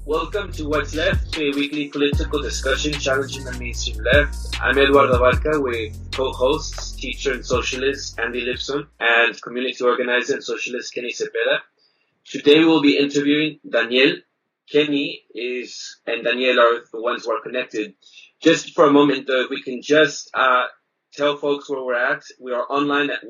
Welcome to What's Left, a weekly political discussion challenging the mainstream left. I'm Eduardo Barca with co-hosts, teacher and socialist Andy Lipson and community organizer and socialist Kenny Cepeda. Today we'll be interviewing Daniel. Kenny and Daniel are the ones who are connected. Just for a moment, we can just tell folks where we're at. We are online at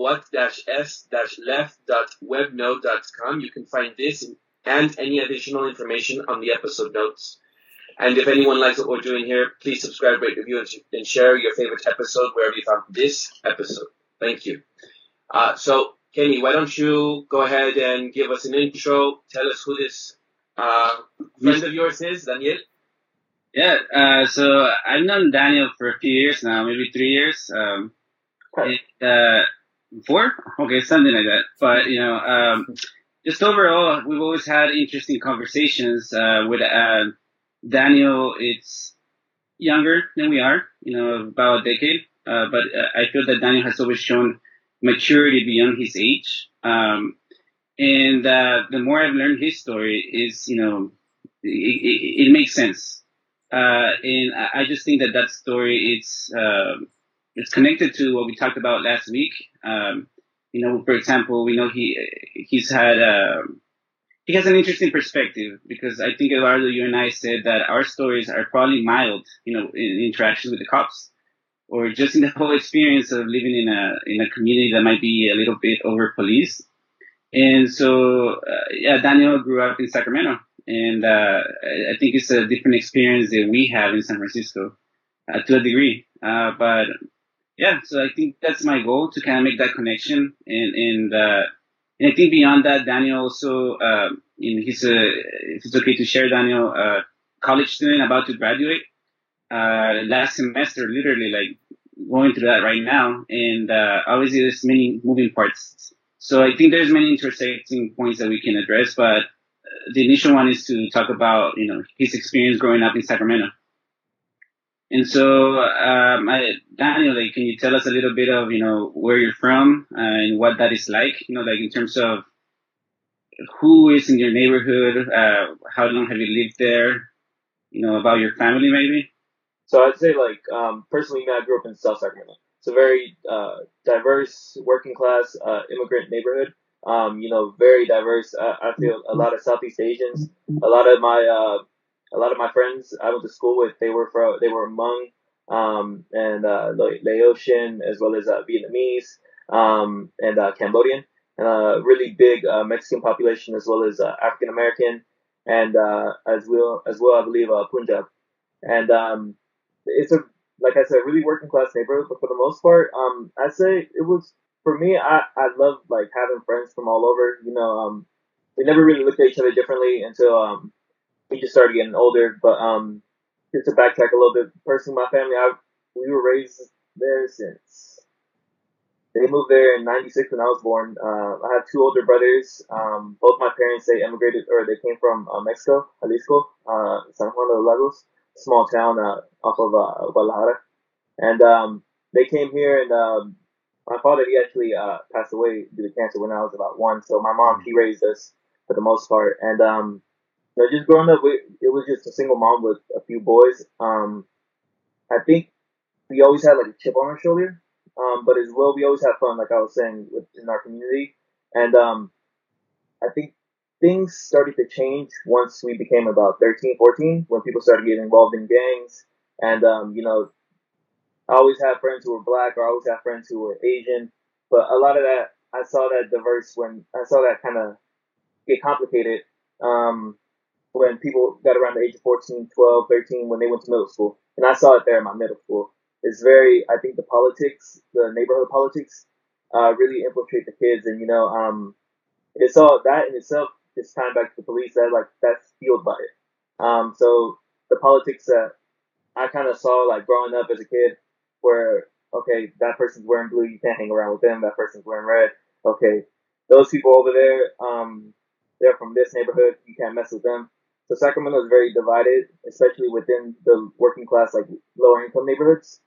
what-s-left.webnode.com. You can find this and any additional information on the episode notes. And if anyone likes what we're doing here, please subscribe, rate, review, and share your favorite episode wherever you found this episode. Thank you. So, Kenny, why don't you go ahead and give us an intro? Tell us who this friend of yours is, Daniel. Yeah, so I've known Daniel for a few years now, maybe 3 years. 4? Okay, something like that. But, just overall, we've always had interesting conversations with Daniel. It's younger than we are, about a decade. But I feel that Daniel has always shown maturity beyond his age. And the more I've learned his story is, it makes sense. And I just think that story, it's connected to what we talked about last week. For example, we know he has an interesting perspective, because I think, Eduardo, you and I said that our stories are probably mild, in interactions with the cops, or just in the whole experience of living in a community that might be a little bit over policed. And so, Daniel grew up in Sacramento, and I think it's a different experience that we have in San Francisco to a degree. But yeah, so I think that's my goal, to kind of make that connection. And I think beyond that, Daniel also, if it's okay to share, Daniel, college student about to graduate last semester, literally like going through that right now. And obviously there's many moving parts. So I think there's many intersecting points that we can address, but the initial one is to talk about, his experience growing up in Sacramento. And so, Daniel, can you tell us a little bit of, where you're from and what that is like, in terms of who is in your neighborhood, how long have you lived there, about your family maybe? So I'd say, personally, I grew up in South Sacramento. It's a very diverse, working class, immigrant neighborhood. Very diverse. I feel a lot of Southeast Asians. A lot of my friends I went to school with, they were Hmong, and Laotian, as well as Vietnamese, and Cambodian, and a really big Mexican population, as well as African American, and as well I believe Punjab. And it's like I said, really working class neighborhood. But for the most part, I'd say it was, for me, I love having friends from all over. We never really looked at each other differently until we just started getting older. But just to backtrack a little bit, personally, my family, we were raised there since they moved there in '96 when I was born. I have two older brothers. Both my parents, they immigrated, or they came from Mexico, Jalisco, San Juan de los Lagos, small town off of Guadalajara. And they came here, and my father, he actually passed away due to cancer when I was about 1. So my mom, she raised us for the most part. And just growing up, it was just a single mom with a few boys. I think we always had a chip on our shoulder, but as well, we always had fun, like I was saying, in our community. And I think things started to change once we became about 13, 14, when people started getting involved in gangs. And I always had friends who were black, or I always had friends who were Asian, but a lot of that, I saw that diverse when I saw that kind of get complicated when people got around the age of 14, 12, 13, when they went to middle school. And I saw it there in my middle school. It's I think the politics, the neighborhood politics, really infiltrate the kids. And, it's all that in itself is tying back to the police, that's fueled by it. So the politics that I kind of saw, growing up as a kid, where, okay, that person's wearing blue, you can't hang around with them. That person's wearing red. Okay, those people over there, they're from this neighborhood, you can't mess with them. So Sacramento is very divided, especially within the working class, lower income neighborhoods.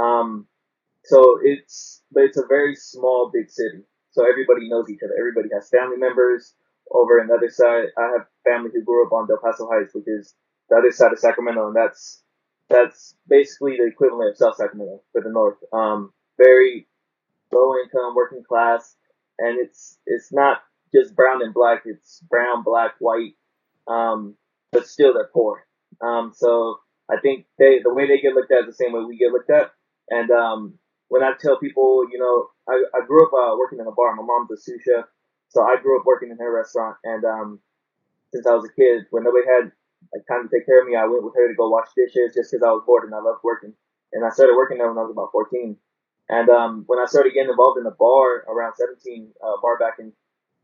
So it's a very small, big city. So everybody knows each other. Everybody has family members. Over on the other side, I have family who grew up on Del Paso Heights, which is the other side of Sacramento, and that's basically the equivalent of South Sacramento for the north. Very low income, working class, and it's not just brown and black. It's brown, black, white, but still they're poor. So I think the way they get looked at is the same way we get looked at. And when I tell people, I grew up working in a bar. My mom's a sous chef, so I grew up working in her restaurant. And since I was a kid, when nobody had like time to take care of me, I went with her to go wash dishes just because I was bored and I loved working. And I started working there when I was about 14. And when I started getting involved in the bar around 17, bar backing,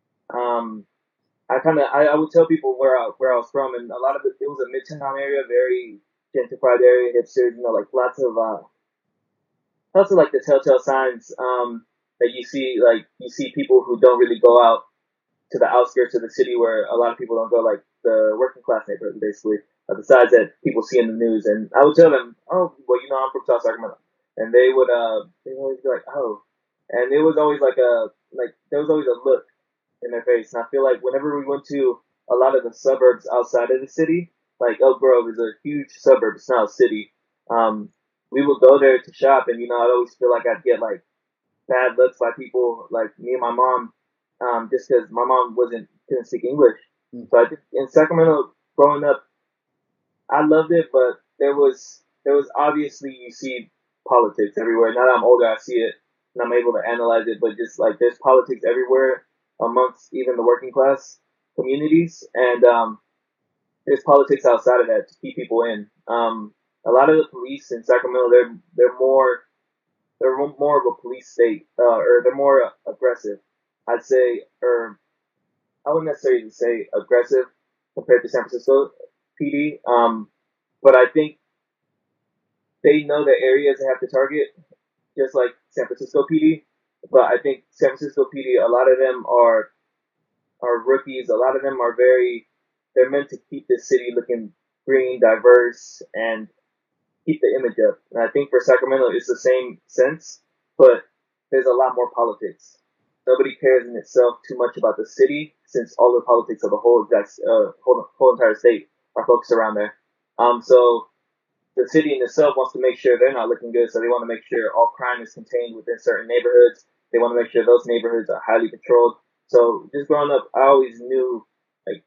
I would tell people where I was from, and a lot of it was a midtown area, very gentrified area, hipsters, like lots of like the telltale signs that you see people who don't really go out to the outskirts of the city where a lot of people don't go, like the working class neighborhood, basically, besides that people see in the news. And I would tell them, oh, well, I'm from South Sacramento, and they would always be like, oh, and it was always there was always a look in their face. And I feel like whenever we went to a lot of the suburbs outside of the city, like Elk Grove is a huge suburb, it's not a city. We would go there to shop, and I'd always feel like I'd get like bad looks by people like me and my mom, just because my mom couldn't speak English. So I think in Sacramento growing up, I loved it, but there was obviously, you see politics everywhere. Now that I'm older, I see it and I'm able to analyze it, but just like there's politics everywhere amongst even the working class communities, and there's politics outside of that to keep people in. A lot of the police in Sacramento, they're more of a police state, or they're more aggressive, I'd say, or I wouldn't necessarily say aggressive compared to San Francisco PD, but I think they know the areas they have to target, just like San Francisco PD. But I think San Francisco PD, a lot of them are rookies. A lot of them they're meant to keep the city looking green, diverse, and keep the image up. And I think for Sacramento, it's the same sense, but there's a lot more politics. Nobody cares in itself too much about the city, since all the politics of the whole entire state are focused around there. So the city in itself wants to make sure they're not looking good, so they want to make sure all crime is contained within certain neighborhoods. They want to make sure those neighborhoods are highly patrolled. So just growing up, I always knew, like,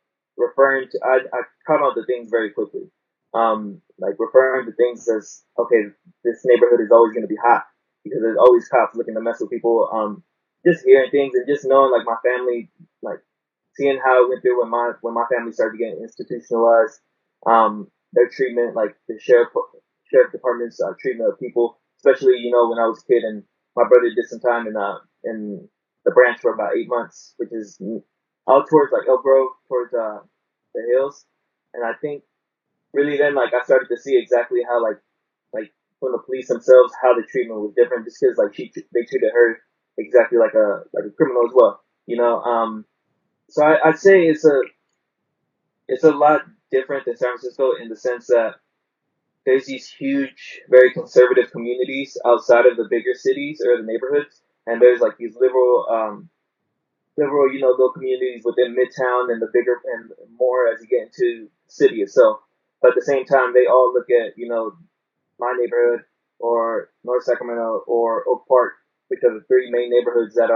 I caught on to things very quickly. Like referring to things as, okay, this neighborhood is always going to be hot because there's always cops looking to mess with people. Just hearing things and just knowing, like, my family, like seeing how it went through when my family started getting institutionalized. Their treatment, like the sheriff department's treatment of people, especially when I was a kid, and my brother did some time in the branch for about 8 months, which is out towards like Elk Grove, towards the hills. And I think really then, like, I started to see exactly how like from the police themselves, how the treatment was different, just because like they treated her exactly like a criminal as well. So I'd say it's a lot different than San Francisco in the sense that there's these huge, very conservative communities outside of the bigger cities or the neighborhoods, and there's like these liberal, little communities within Midtown and the bigger and more as you get into the city itself. But at the same time, they all look at my neighborhood or North Sacramento or Oak Park, which are the three main neighborhoods that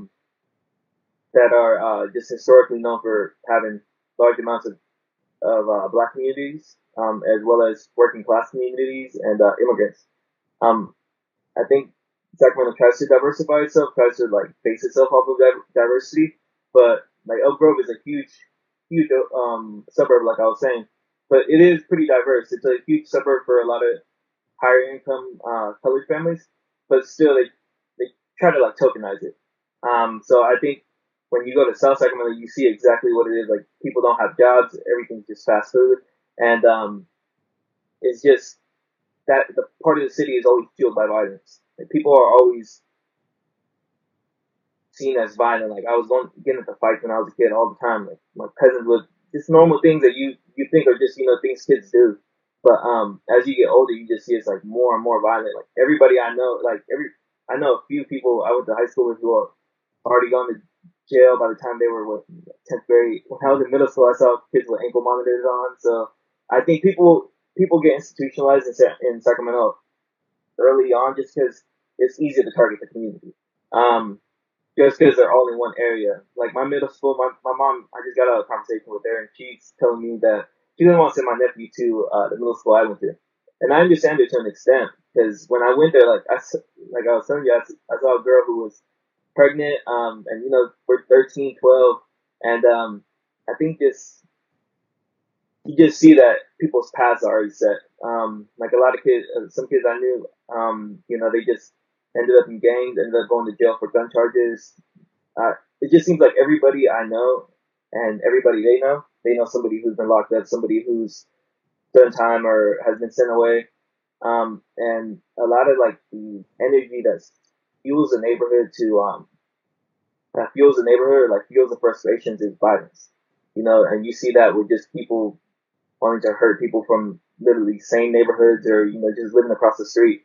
are just historically known for having large amounts of black communities, as well as working class communities and immigrants. I think Sacramento tries to diversify itself, tries to like base itself off of diversity, but like Elk Grove is a huge suburb, like I was saying, but it is pretty diverse. It's a huge suburb for a lot of higher income colored families, but still they try to like tokenize it. So I think when you go to South Sacramento, you see exactly what it is. Like, people don't have jobs, everything's just fast food, and it's just that the part of the city is always fueled by violence. Like, people are always seen as violent. Like, I was getting into fights when I was a kid all the time. Like, my cousins would, just normal things that you think are just things kids do. But as you get older, you just see it's like more and more violent. Like, everybody I know, I know a few people I went to high school with who are already gone to jail by the time they were 10th grade. When I was in middle school, I saw kids with ankle monitors on. So I think people get institutionalized in Sacramento early on just because it's easy to target the community. Just because they're all in one area. Like my middle school, my mom, I just got out of a conversation with her, and she's telling me that she didn't want to send my nephew to the middle school I went to. And I understand it to an extent because when I went there, like I was telling you, I saw a girl who was pregnant, and we're 13, 12, and I think you just see that people's paths are already set. Like a lot of kids, some kids I knew, they just ended up in gangs, ended up going to jail for gun charges. It just seems like everybody I know and everybody they know somebody who's been locked up, somebody who's done time or has been sent away. And a lot of like the energy that fuels the neighborhood or like fuels the frustrations is violence. And you see that with just people wanting to hurt people from literally same neighborhoods or, just living across the street.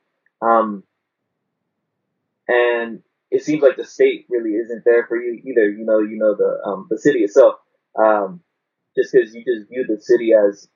And it seems like the state really isn't there for you either. The city itself, just because you just view the city as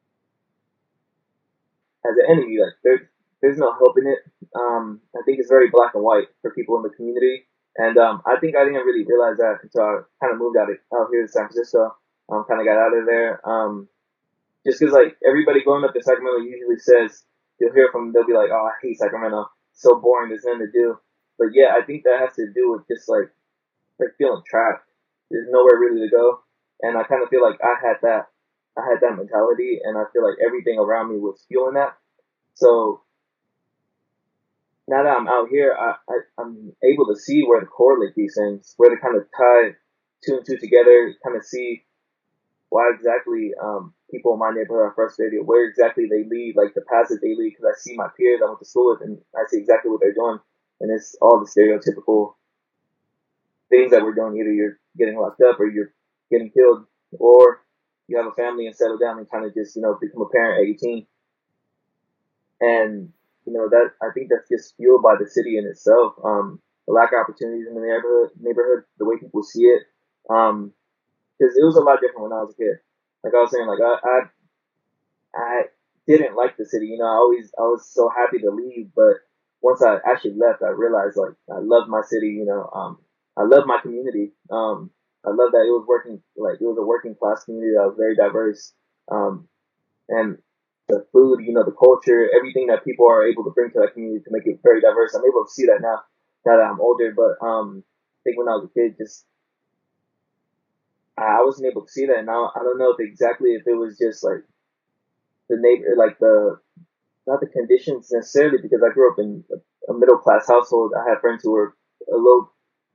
an enemy. Like there's no help in it. I think it's very black and white for people in the community, and I think I didn't really realize that until I kind of moved out here to San Francisco. Kind of got out of there. Just because like everybody growing up in Sacramento usually says you'll hear from them, they'll be like, "Oh, I hate Sacramento. It's so boring. There's nothing to do." But yeah, I think that has to do with just like feeling trapped. There's nowhere really to go, and I kind of feel like I had that mentality, and I feel like everything around me was fueling that. So now that I'm out here, I'm able to see where to correlate these things, where to kind of tie two and two together, kind of see why exactly people in my neighborhood are frustrated, where exactly they lead, like the paths that they lead, because I see my peers I went to school with, and I see exactly what they're doing. And it's all the stereotypical things that we're doing. Either you're getting locked up or you're getting killed, or you have a family and settle down and kind of just, become a parent at 18. And, that I think that's just fueled by the city in itself. The lack of opportunities in the neighborhood, the way people see it. Because it was a lot different when I was a kid. Like I was saying, like I didn't like the city. I was so happy to leave, but once I actually left, I realized like I loved my city. I loved my community. I loved that it was a working class community that was very diverse. And the food, the culture, everything that people are able to bring to that community to make it very diverse. I'm able to see that now that I'm older, but I think when I was a kid, just I wasn't able to see that. Now I don't know if it was just like the neighbor, like not the conditions necessarily, because I grew up in a middle class household. I had friends who were a little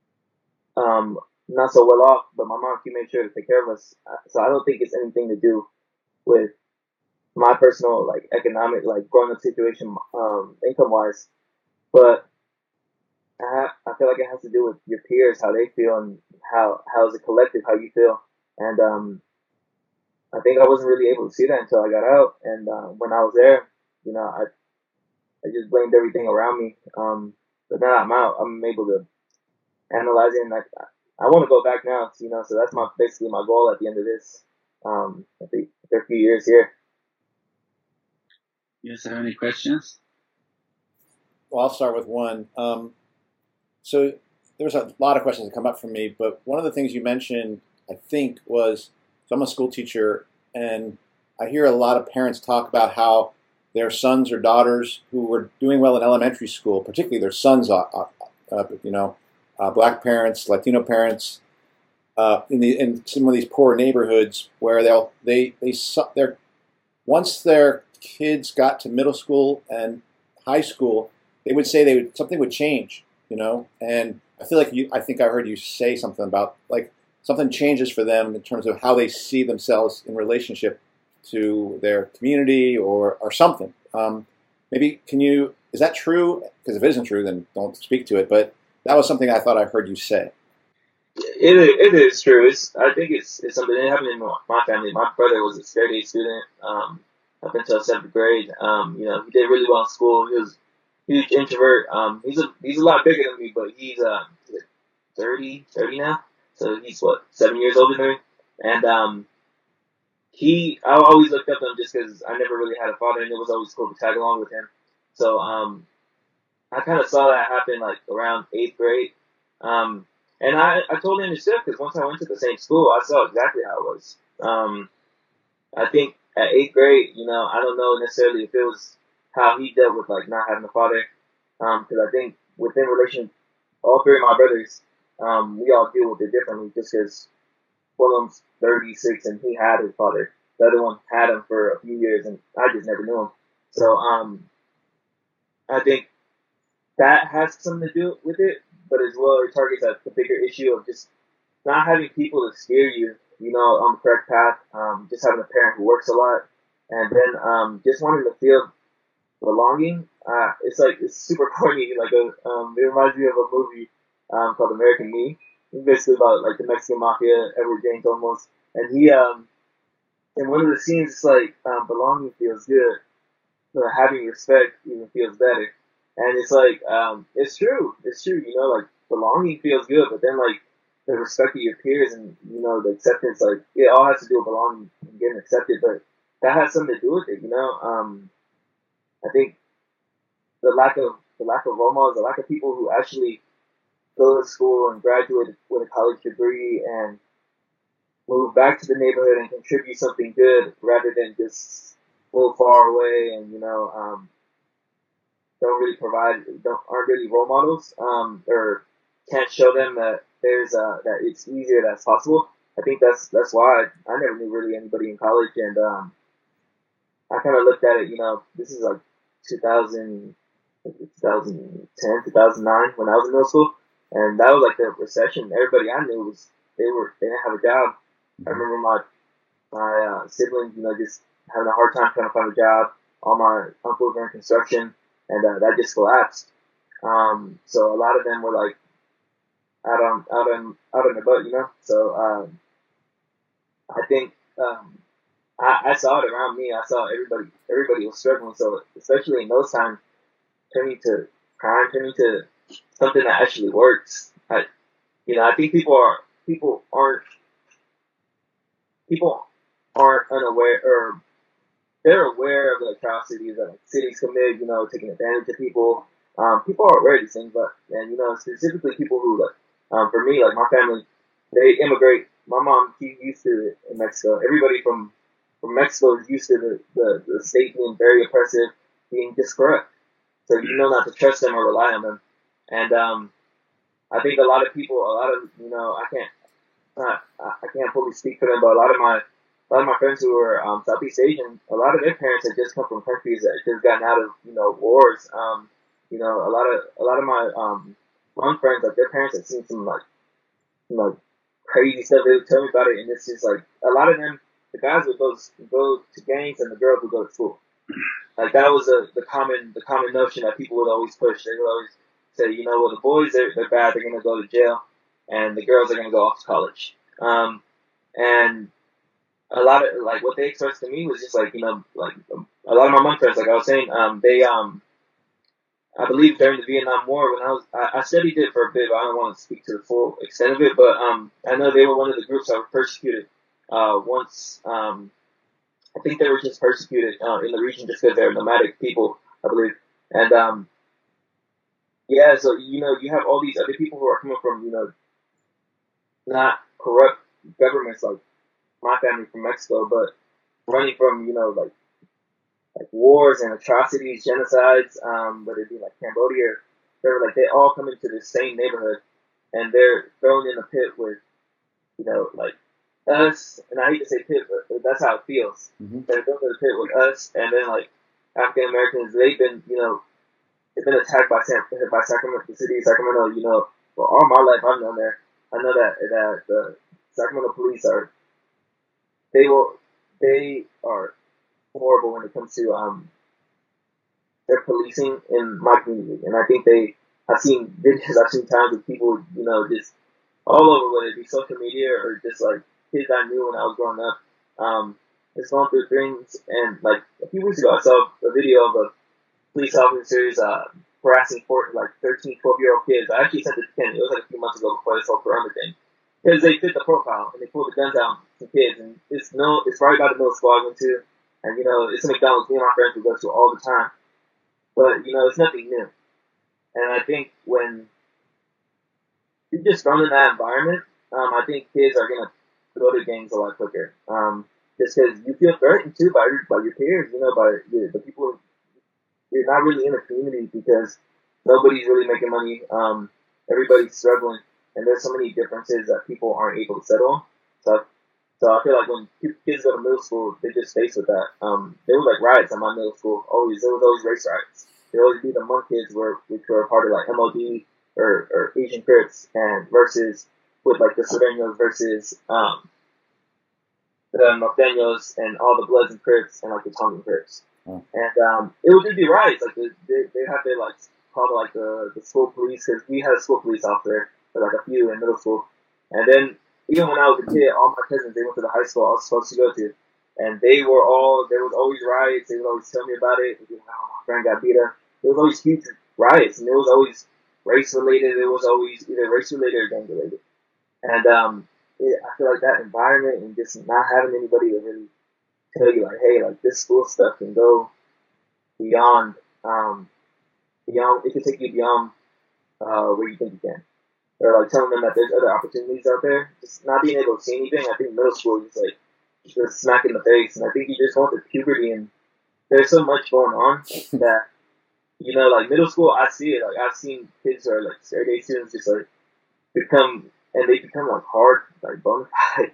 not so well off, but my mom, she made sure to take care of us. So I don't think it's anything to do with my personal like economic like growing up situation income wise, but I feel like it has to do with your peers, how they feel, and how as a collective how you feel. And I think I wasn't really able to see that until I got out. And when I was there, I just blamed everything around me. But now I'm out, I'm able to analyze it, and I want to go back now. So that's basically my goal at the end of this. I think there are a few years here. You guys have any questions? Well, I'll start with one. So there was a lot of questions that come up from me, but one of the things you mentioned, I think, was, so I'm a school teacher, and I hear a lot of parents talk about how their sons or daughters who were doing well in elementary school, particularly their sons, black parents, Latino parents, in some of these poor neighborhoods where once their kids got to middle school and high school, they would say something would change, and I feel like I think I heard you say something about like something changes for them in terms of how they see themselves in relationship to their community or something. Maybe is that true? Because if it isn't true, then don't speak to it. But that was something I thought I heard you say. It is true. I think it's something that happened in my family. My brother was a straight A student up until 7th grade. He did really well in school. He was a huge introvert. He's a lot bigger than me, but he's 30 now. So he's 7 years older than me. And I always looked up to him just because I never really had a father, and it was always cool to tag along with him. So I kind of saw that happen like around 8th grade. And I totally understood because once I went to the same school, I saw exactly how it was. I think at 8th grade, I don't know necessarily if it was how he dealt with like not having a father. Because I think within relation, all three of my brothers, we all deal with it differently just because one of them's 36 and he had his father. The other one had him for a few years and I just never knew him. So, I think that has something to do with it, but as well, it targets the bigger issue of just not having people to steer you, on the correct path. Just having a parent who works a lot, and then just wanting to feel belonging. It's super corny. It reminds me of a movie called American Me. It's basically about like the Mexican mafia, Edward James almost, and he in one of the scenes, it's like belonging feels good, but having respect even feels better. And it's like, it's true. It's true. Like belonging feels good, but then like the respect of your peers and, the acceptance, like it all has to do with belonging and getting accepted, but that has something to do with it, I think the lack of role models, the lack of people who actually go to school and graduate with a college degree and move back to the neighborhood and contribute something good rather than just move far away and, aren't really role models, or can't show them that that it's easier, that's possible. I think that's why I never knew really anybody in college, and I kind of looked at it. This is like 2010, 2009 when I was in middle school, and that was like the recession. Everybody I knew they didn't have a job. I remember my siblings, just having a hard time trying to find a job. All my uncles were in construction, and that just collapsed. So a lot of them were like out on their butt, So I think I saw it around me. I saw everybody was struggling. So especially in those times, turning to crime, turning to something that actually works. I think people aren't unaware, or they're aware of the atrocities that like, cities commit, taking advantage of people. People are aware of these things, and specifically people who, like, for me, like my family, they immigrate. My mom, she's used to it in Mexico. Everybody from Mexico is used to the state being very oppressive, being just corrupt. So you know not to trust them or rely on them. And I think a lot of people, I can't fully speak for them, but a lot of my friends who are Southeast Asian, a lot of their parents had just come from countries that had just gotten out of wars. A lot of my Hmong friends, like their parents had seen some like crazy stuff. They would tell me about it, and it's just like a lot of them, the guys would go to gangs, and the girls would go to school. Like that was the common notion that people would always push. They would always say, well, the boys they're bad, they're gonna go to jail, and the girls are gonna go off to college. And a lot of like what they expressed to me was just like like a lot of my Hmong friends, like I was saying, they I believe during the Vietnam War, when I studied it for a bit, but I don't want to speak to the full extent of it, but I know they were one of the groups that were persecuted once. I think they were just persecuted in the region just because they're nomadic people, I believe. And yeah, so you have all these other people who are coming from not corrupt governments like my family from Mexico, but running from like wars and atrocities, genocides, whether it be like Cambodia, they all come into the same neighborhood, and they're thrown in a pit with like us, and I hate to say pit, but that's how it feels. Mm-hmm. They're thrown in the pit with us, and then like African Americans, they've been attacked by Sacramento, the city of Sacramento. For all my life I've known there. I know that the Sacramento police they are horrible when it comes to their policing in my community, and I think I've seen videos, I've seen times of people just all over, whether it be social media or just like kids I knew when I was growing up, just going through things. And like a few weeks ago I saw a video of a police officers harassing 13, 12-year-old kids. I actually sent it to Ken. It was like a few months ago before this whole corona thing, because they fit the profile and they pulled the guns out some kids, and it's right by the middle school I went to, and it's a McDonald's me and my friends would go to all the time. But it's nothing new, and I think when you're just thrown in that environment, I think kids are gonna go to gangs a lot quicker. Just because you feel threatened too by your peers, by the people. You're not really in a community because nobody's really making money. Everybody's struggling, and there's so many differences that people aren't able to settle on. So I feel like when kids go to middle school, they just face with that. There were like riots at my middle school. There was always race riots. There always be the Hmong kids which were a part of like MLD or Asian Crips, and versus with like the Sureños versus the Norteños and all the Bloods and Crips and like the Tongan Crips. And it would just be riots. Like they have to like call like the school police, because we had a school police officer for like a few in middle school. And then even when I was a kid, all my cousins, they went to the high school I was supposed to go to, and there was always riots. They would always tell me about it. My friend got beat up. There was always huge riots, and it was always race related. It was always either race related or gang related. And I feel like that environment and just not having anybody to really tell you like, hey, like this school stuff can go beyond. It can take you beyond where you think you can. Or like telling them that there's other opportunities out there. Just not being able to see anything. I think middle school is like just smack in the face, and I think you just go through puberty, and there's so much going on that like middle school. I see it. Like I've seen kids who are like straight A students just like become like hard, like bona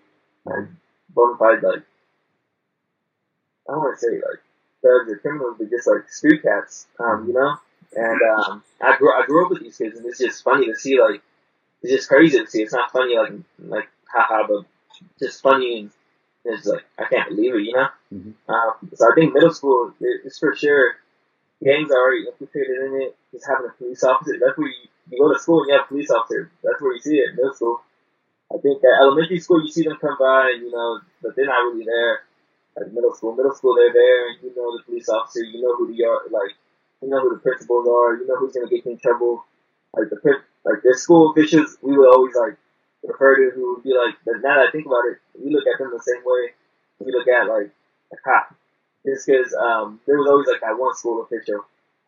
fide like I don't want to say like thugs or criminals, but just like street cats, And I grew up with these kids, and it's just funny to see. Like it's just crazy to see. It's not funny like haha, but just funny, and it's like I can't believe it, Mm-hmm. So I think middle school is for sure. Gangs are already implicated in it. Just having a police officer. That's where you go to school and you have a police officer. That's where you see it. Middle school. I think at elementary school you see them come by, and but they're not really there. At middle school, they're there, and the police officer. You know who they are, like. You know who the principals are. You know who's gonna get you in trouble. Like the school officials, we would always like refer to who would be like. But now that I think about it, we look at them the same way we look at like a cop. Just because there was always like that one school official,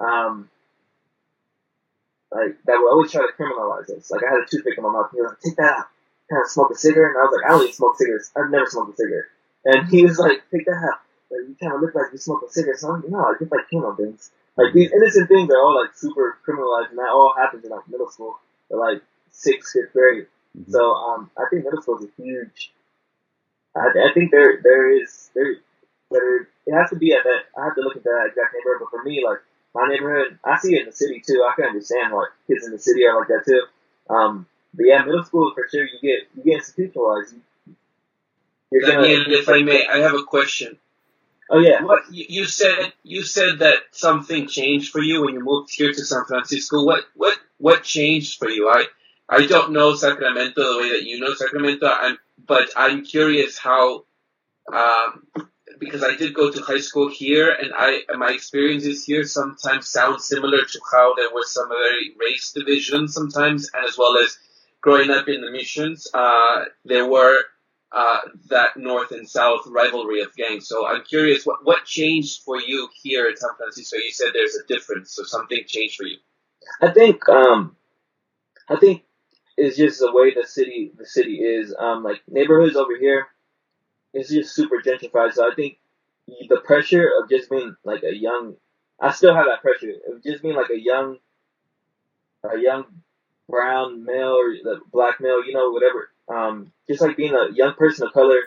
like that would always try to criminalize us. Like I had a toothpick in my mouth. He was like, "Take that out. Kind of smoke a cigarette," and I was like, "I don't even smoke cigarettes. I've never smoked a cigarette." And he was like, "Take that out. Like, you kind of look like you smoke a cigarette." So I'm like, "No, I just like chemo things." Like these innocent things are all like super criminalized, and that all happens in like middle school or like 6th, 5th grade. Mm-hmm. So I think middle school is a huge. I think there it has to be at that. I have to look at that exact neighborhood, but for me, like my neighborhood, I see it in the city too. I can understand like kids in the city are like that too. But yeah, middle school for sure. You get institutionalized. Daniel, if I may, I have a question. Oh yeah. What you said that something changed for you when you moved here to San Francisco. What changed for you? I don't know Sacramento the way that you know Sacramento, but I'm curious how, because I did go to high school here, and my experiences here sometimes sound similar to how there was some very race division sometimes, and as well as growing up in the missions, there were that north and south rivalry of gangs. So I'm curious, what changed for you here in San Francisco? You said there's a difference, so something changed for you. I think it's just the way the city is. Like neighborhoods over here, it's just super gentrified. So I think the pressure of just being like a young, I still have that pressure of just being like a young brown male or black male, whatever. Just like being a young person of color,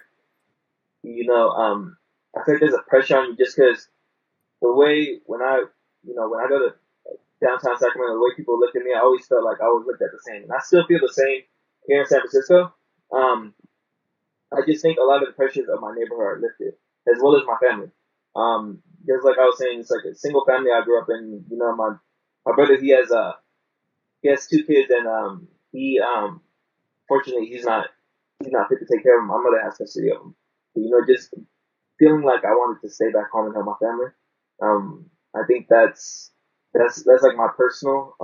I think there's a pressure on you just because the way when I go to downtown Sacramento, the way people look at me, I always felt like I was looked at the same, and I still feel the same here in San Francisco. I just think a lot of the pressures of my neighborhood are lifted, as well as my family. Just like I was saying, it's like a single family I grew up in. My brother, he has 2 kids, and fortunately he's not fit to take care of them. My mother has custody of them. But, just feeling like I wanted to stay back home and help my family. I think that's like my personal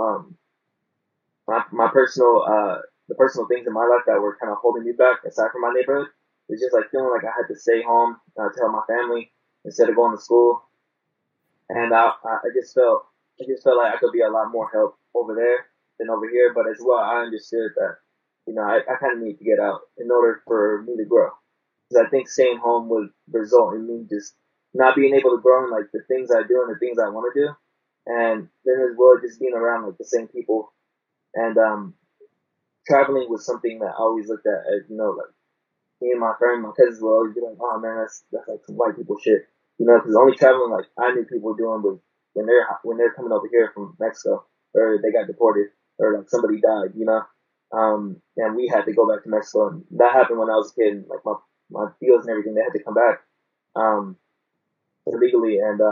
my personal the personal things in my life that were kind of holding me back aside from my neighborhood. It's just like feeling like I had to stay home to help my family instead of going to school. And I just felt like I could be a lot more help over there than over here. But as well, I understood that, I kind of need to get out in order for me to grow. Because I think staying home would result in me just not being able to grow in like the things I do and the things I want to do. And then as well, just being around like the same people. And traveling was something that I always looked at as, like me and my friend, my cousins would always be like, oh man, that's like some white people shit. Because only traveling like I knew people doing was when they're coming over here from Mexico, or they got deported, or like somebody died, and we had to go back to Mexico, and that happened when I was a kid. And, like my deals and everything, they had to come back illegally, and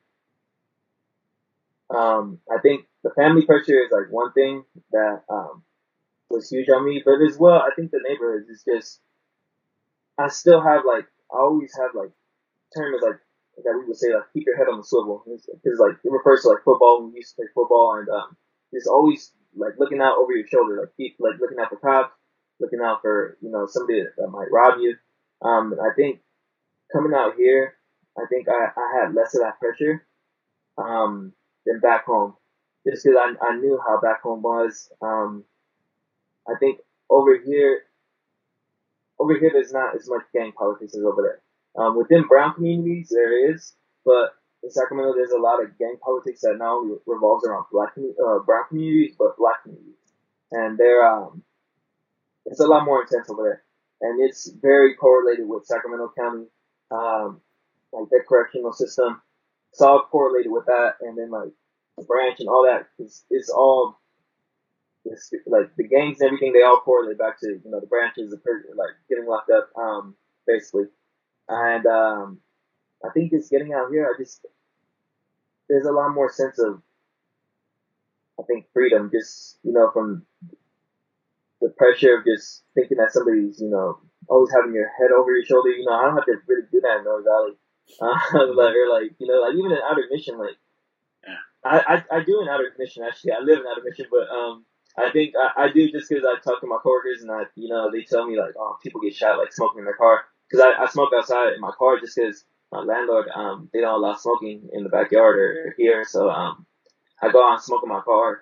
I think the family pressure is like one thing that was huge on me, but as well, I think the neighborhoods is just I still have like I always have like terms like that we would say like keep your head on the swivel because like it refers to like football when we used to play football and just always like looking out over your shoulder like keep like looking out for cops, looking out for somebody that might rob you. And I think coming out here, I think I had less of that pressure than back home, just because I knew how back home was. I think over here there's not as much gang politics as over there. Within brown communities, there is, but in Sacramento, there's a lot of gang politics that not only revolves around brown communities, but black communities. And it's a lot more intense over there. And it's very correlated with Sacramento County, like their correctional system. It's all correlated with that. And then like the branch and all that, it's all, like the gangs and everything, they all correlate back to, the branches, the person, like getting locked up, basically. And I think just getting out here, there's a lot more sense of, I think, freedom, just, from the pressure of just thinking that somebody's, always having your head over your shoulder. I don't have to really do that in North Valley. Like even in Outer Mission, like, I do in Outer Mission, actually. I live in Outer Mission, but I think I do just because I talk to my coworkers and they tell me, like, oh, people get shot, like, smoking in their car. Because I smoke outside in my car just because my landlord, they don't allow smoking in the backyard or here. So, I go out and smoke in my car.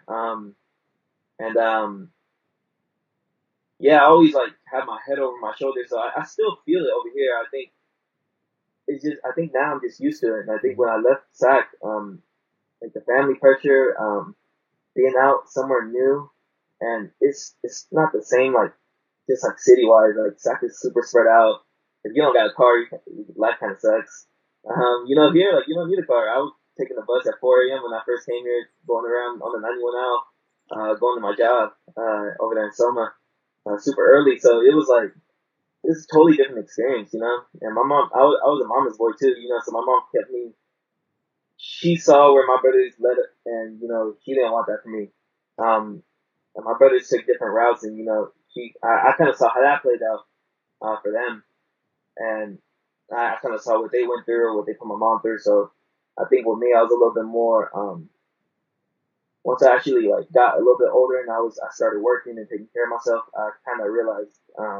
Yeah, I always like have my head over my shoulder. So I still feel it over here. I think I think now I'm just used to it. And I think when I left SAC, like the family pressure, being out somewhere new, and it's not the same, like, just like city-wise, like SAC is super spread out. If you don't got a car, life kind of sucks. Here, like, you don't need a car. I was taking the bus at 4 a.m. when I first came here, going around on the 91 now, going to my job, over there in Soma, super early. So it was like, it's a totally different experience, And my mom, I was a mama's boy too, so my mom kept me, she saw where my brothers led it, and, she didn't want that for me. And my brothers took different routes, and, I kind of saw how that played out, for them. And I kind of saw what they went through, what they put my mom through. So I think with me, I was a little bit more, once I actually like got a little bit older and I started working and taking care of myself, I kind of realized,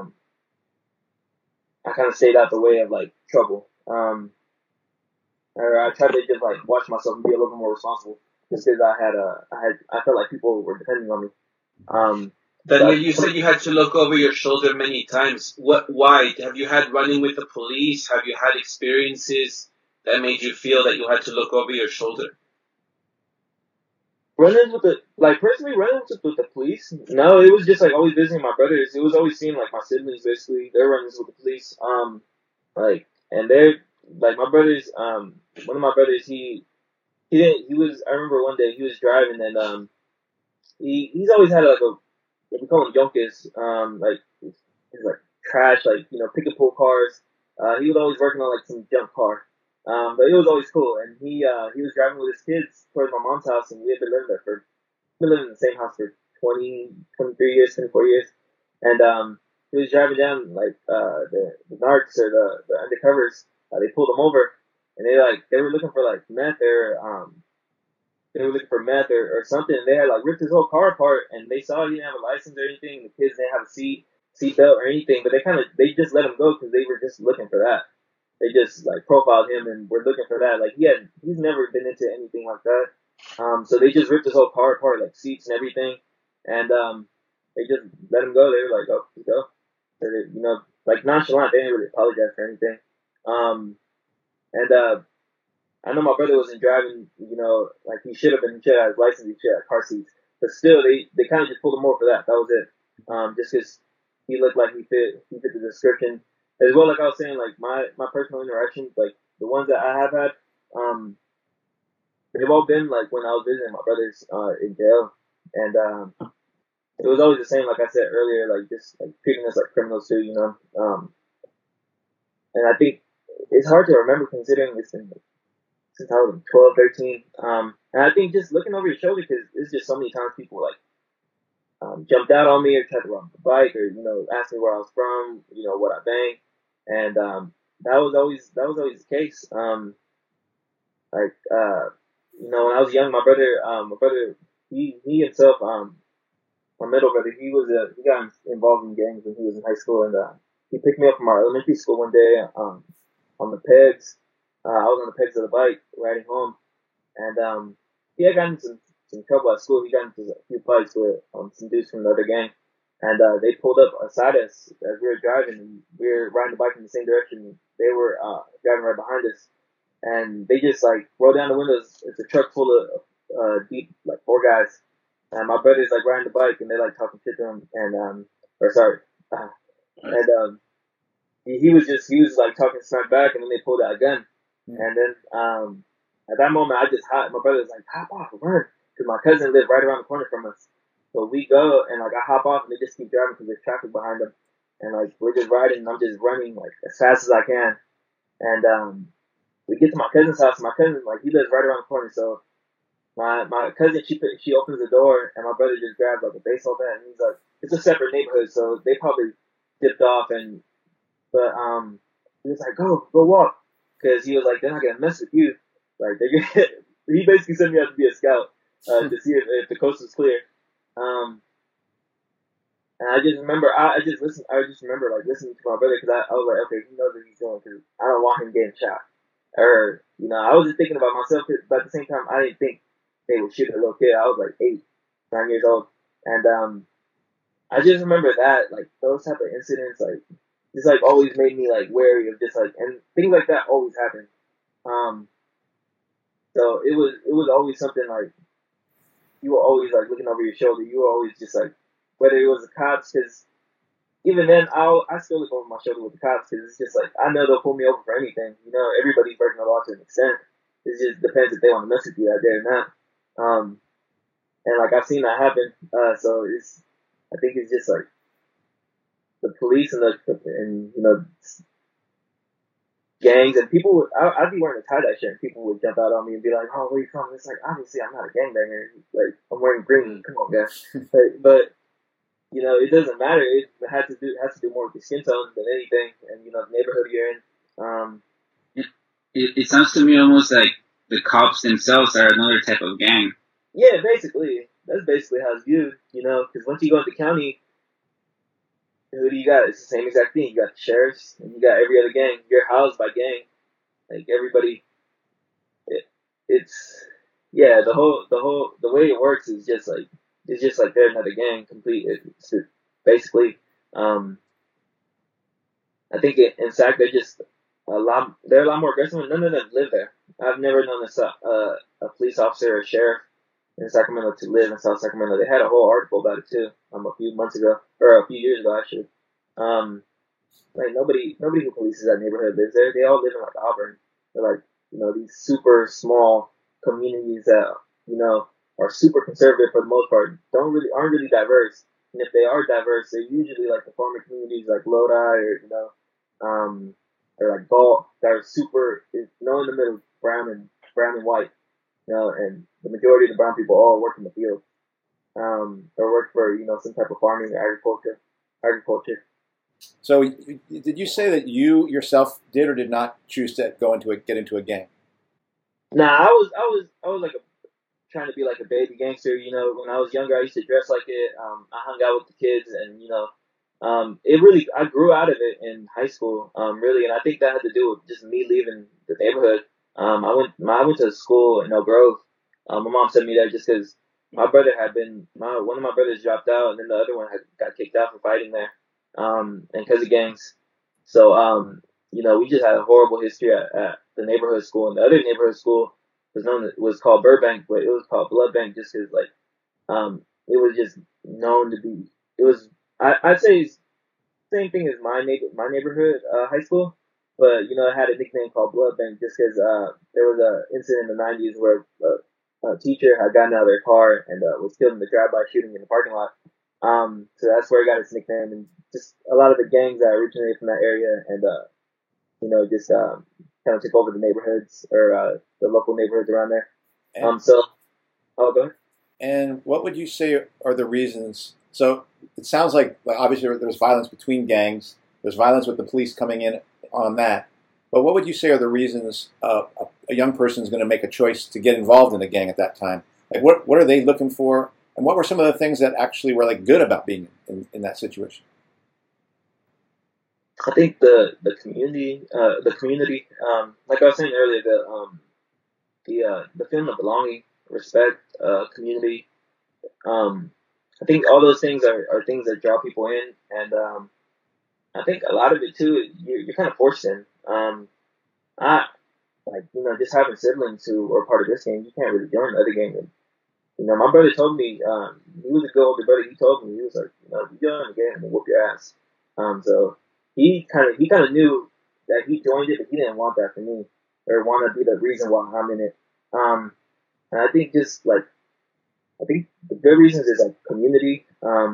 I kind of stayed out the way of like trouble. Or I tried to just like watch myself and be a little bit more responsible just because I felt like people were depending on me. Daniel, you said you had to look over your shoulder many times. Why? Have you had running with the police? Have you had experiences that made you feel that you had to look over your shoulder? Running with the police? No, it was just like always visiting my brothers. It was always seeing like my siblings basically. They're running with the police. And they're like my brothers. One of my brothers, he was. I remember one day he was driving and he's always had like we call them yonkers, like he's like trash, like pick and pull cars. He was always working on like some junk car, but it was always cool. And he was driving with his kids towards my mom's house, and we had been living in the same house for 23 years, 24 years. And he was driving down like the narcs or the undercovers. They pulled him over, and they were looking for like meth or they were looking for meth or something, and they had like ripped his whole car apart, and they saw he didn't have a license or anything, the kids didn't have a seat, seatbelt or anything, but they just let him go because they were just looking for that. They just like profiled him and were looking for that. Like he's never been into anything like that. So they just ripped his whole car apart, like seats and everything, and they just let him go. They were like, "Oh, you go," like nonchalant. They didn't really apologize for anything. And I know my brother wasn't driving, like he should have been. He should have his license. He should have car seats. But still, they kind of just pulled him over for that. That was it. Just because he looked like he fit the description. As well, like I was saying, like my personal interactions, like the ones that I have had, they've all been like when I was visiting my brothers in jail, and it was always the same. Like I said earlier, like just like treating us like criminals too, and I think it's hard to remember considering it's been since I was 12, 13. And I think just looking over your shoulder, because there's just so many times people like jumped out on me or tried to run the bike or, asked me where I was from, what I banged. And that was always the case. When I was young, my brother, he himself, my middle brother, he got involved in gangs when he was in high school, and he picked me up from our elementary school one day on the pegs. I was on the pegs of the bike riding home, and he had gotten some trouble at school. He got into a few fights with some dudes from another gang, and they pulled up beside us as we were driving, and we were riding the bike in the same direction. They were driving right behind us, and they just like roll down the windows. It's a truck full of deep, like 4 guys, and my brother's like riding the bike, and they like talking shit to him, and he was like talking smack back, and then they pulled out a gun. And then at that moment, my brother was like, hop off, run, because my cousin lived right around the corner from us. So we go, and like I hop off, and they just keep driving because there's traffic behind them, and like we're just riding, and I'm just running like as fast as I can, and we get to my cousin's house. And my cousin, like, he lives right around the corner, so my cousin, she opens the door, and my brother just grabs like a baseball bat, and he's like, it's a separate neighborhood, so they probably dipped off, but he was like, go walk. Because he was like, they're not gonna mess with you. Like he basically sent me out to be a scout to see if the coast was clear. And I just remember, I just remember like listening to my brother, because I was like, okay, he knows what he's doing, because I don't want him getting shot. Or I was just thinking about myself, but at the same time, I didn't think they would shoot a little kid. I was like 8, 9 years old, and I just remember that, like those type of incidents, like. It's like always made me like wary of just like, and things like that always happen. So it was always something like you were always like looking over your shoulder. You were always just like, whether it was the cops, because even then I still look over my shoulder with the cops, because it's just like I know they'll pull me over for anything. Everybody's breaking the law to an extent. It just depends if they want to mess with you out there or not. And like I've seen that happen. So I think it's just like. The police and gangs and people. I'd be wearing a tie-dye shirt, and people would jump out on me and be like, "Oh, where you from?" It's like, obviously, I'm not a gangbanger. Like, I'm wearing green. Come on, guys. But it doesn't matter. It has to do more with the skin tone than anything, and the neighborhood you're in. It sounds to me almost like the cops themselves are another type of gang. Yeah, basically, that's basically how it's viewed. Because once you go into the county. Who do you got? It's the same exact thing. You got the sheriffs, and you got every other gang. You're housed by gang. Like everybody, the way it works is just like they're another gang. Complete. It's basically. I think in fact they're just they're a lot more aggressive, and none of them live there. I've never known a police officer or a sheriff in Sacramento to live in South Sacramento. They had a whole article about it too, a few months ago, or a few years ago actually. Like nobody who polices that neighborhood lives there. They all live in like Auburn. They're like, these super small communities that, are super conservative for the most part, aren't really diverse. And if they are diverse, they're usually like the farming communities like Lodi or like Galt that are super, in the middle, brown and white. And the majority of the brown people all work in the field, or work for some type of farming or agriculture. So, did you say that you yourself did or did not choose to get into a gang? Nah, I was like trying to be like a baby gangster. When I was younger, I used to dress like it. I hung out with the kids, and I grew out of it in high school, really, and I think that had to do with just me leaving the neighborhood. I went to school in Elk Grove. My mom sent me there just because my brother had been, one of my brothers dropped out, and then the other one had got kicked out for fighting there, and because of gangs. So, we just had a horrible history at the neighborhood school, and the other neighborhood school was called Burbank, but it was called Blood Bank just because, like, it was just known to be, it was, I'd say it's same thing as my neighborhood high school, but it had a nickname called Blood Bank just because there was a incident in the '90s where a teacher had gotten out of their car and was killed in the drive-by shooting in the parking lot. So that's where it got its nickname, and just a lot of the gangs that originated from that area, and just kind of took over the neighborhoods or the local neighborhoods around there. And, Oh, go ahead. and what would you say are the reasons? So it sounds like obviously there's violence between gangs. There's violence with the police coming in on that. But what would you say are the reasons a young person is going to make a choice to get involved in a gang at that time? Like what are they looking for? And what were some of the things that actually were like good about being in that situation? I think the community, like I was saying earlier, the feeling of belonging, respect, community. I think all those things are things that draw people in, and I think a lot of it too, you're kind of forced in. I just having siblings who are part of this game, you can't really join the other game. And, my brother told me, he was a good older brother. He told me, he was like, if you join the game, and whoop your ass. So he kind of knew that he joined it, but he didn't want that for me or want to be the reason why I'm in it. And I think I think the good reasons is like community.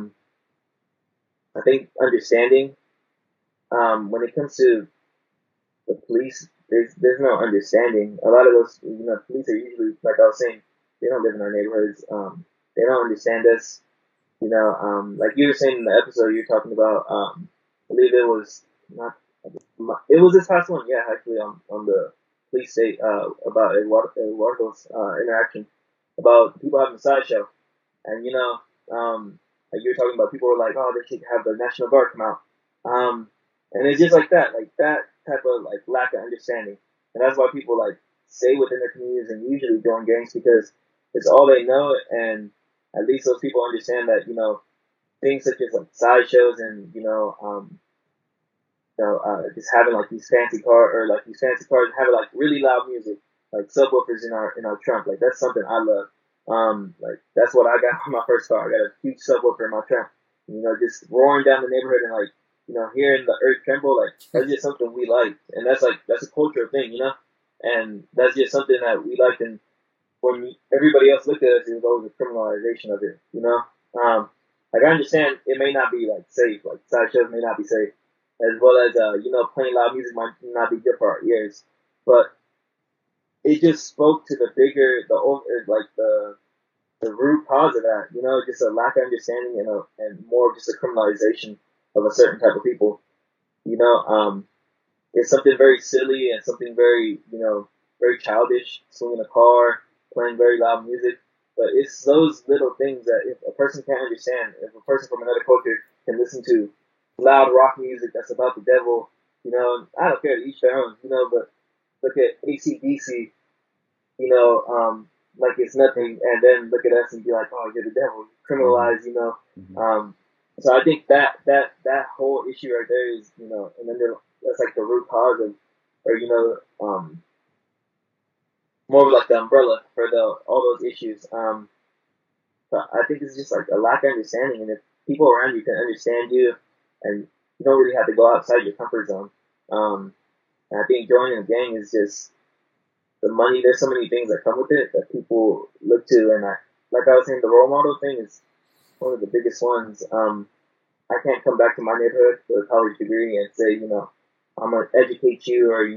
I think understanding. When it comes to the police, there's no understanding. A lot of those, police are usually, like I was saying, they don't live in our neighborhoods. They don't understand us. Like you were saying in the episode you're talking about. I believe it was not. It was this past one, yeah, actually on the police state about Eduardo's interaction about people having a sideshow, and like you were talking about, people were like, oh, they should have the National Guard come out, and it's just like that type of like lack of understanding, and that's why people like stay within their communities and usually join gangs because it's all they know, and at least those people understand that things such as like sideshows and just having like these fancy cars and having like really loud music, like subwoofers in our trunk. Like that's something I love. Like that's what I got for my first car. I got a huge subwoofer in my trunk. Just roaring down the neighborhood and like hearing the earth tremble. Like that's just something we like, and that's a cultural thing, and that's just something that we liked. And when everybody else looked at us, it was always a criminalization of it. Like I understand it may not be like safe, like sideshows may not be safe, as well as playing loud music might not be good for our ears, but it just spoke to the root cause of that, just a lack of understanding and more of just a criminalization of a certain type of people. It's something very silly and something very very childish, swinging a car, playing very loud music, but it's those little things that if a person can't understand, if a person from another culture can listen to loud rock music that's about the devil, I don't care, to each their own, but look at AC/DC, like it's nothing, and then look at us and be like, oh, you're the devil, criminalize, Mm-hmm. So I think that whole issue right there is, and then that's like the root cause of, or more of like the umbrella for all those issues. So I think it's just like a lack of understanding, and if people around you can understand you, and you don't really have to go outside your comfort zone. And I think joining a gang is just the money. There's so many things that come with it that people look to, and like I was saying, the role model thing is one of the biggest ones. I can't come back to my neighborhood with a college degree and say, I'm gonna educate you, or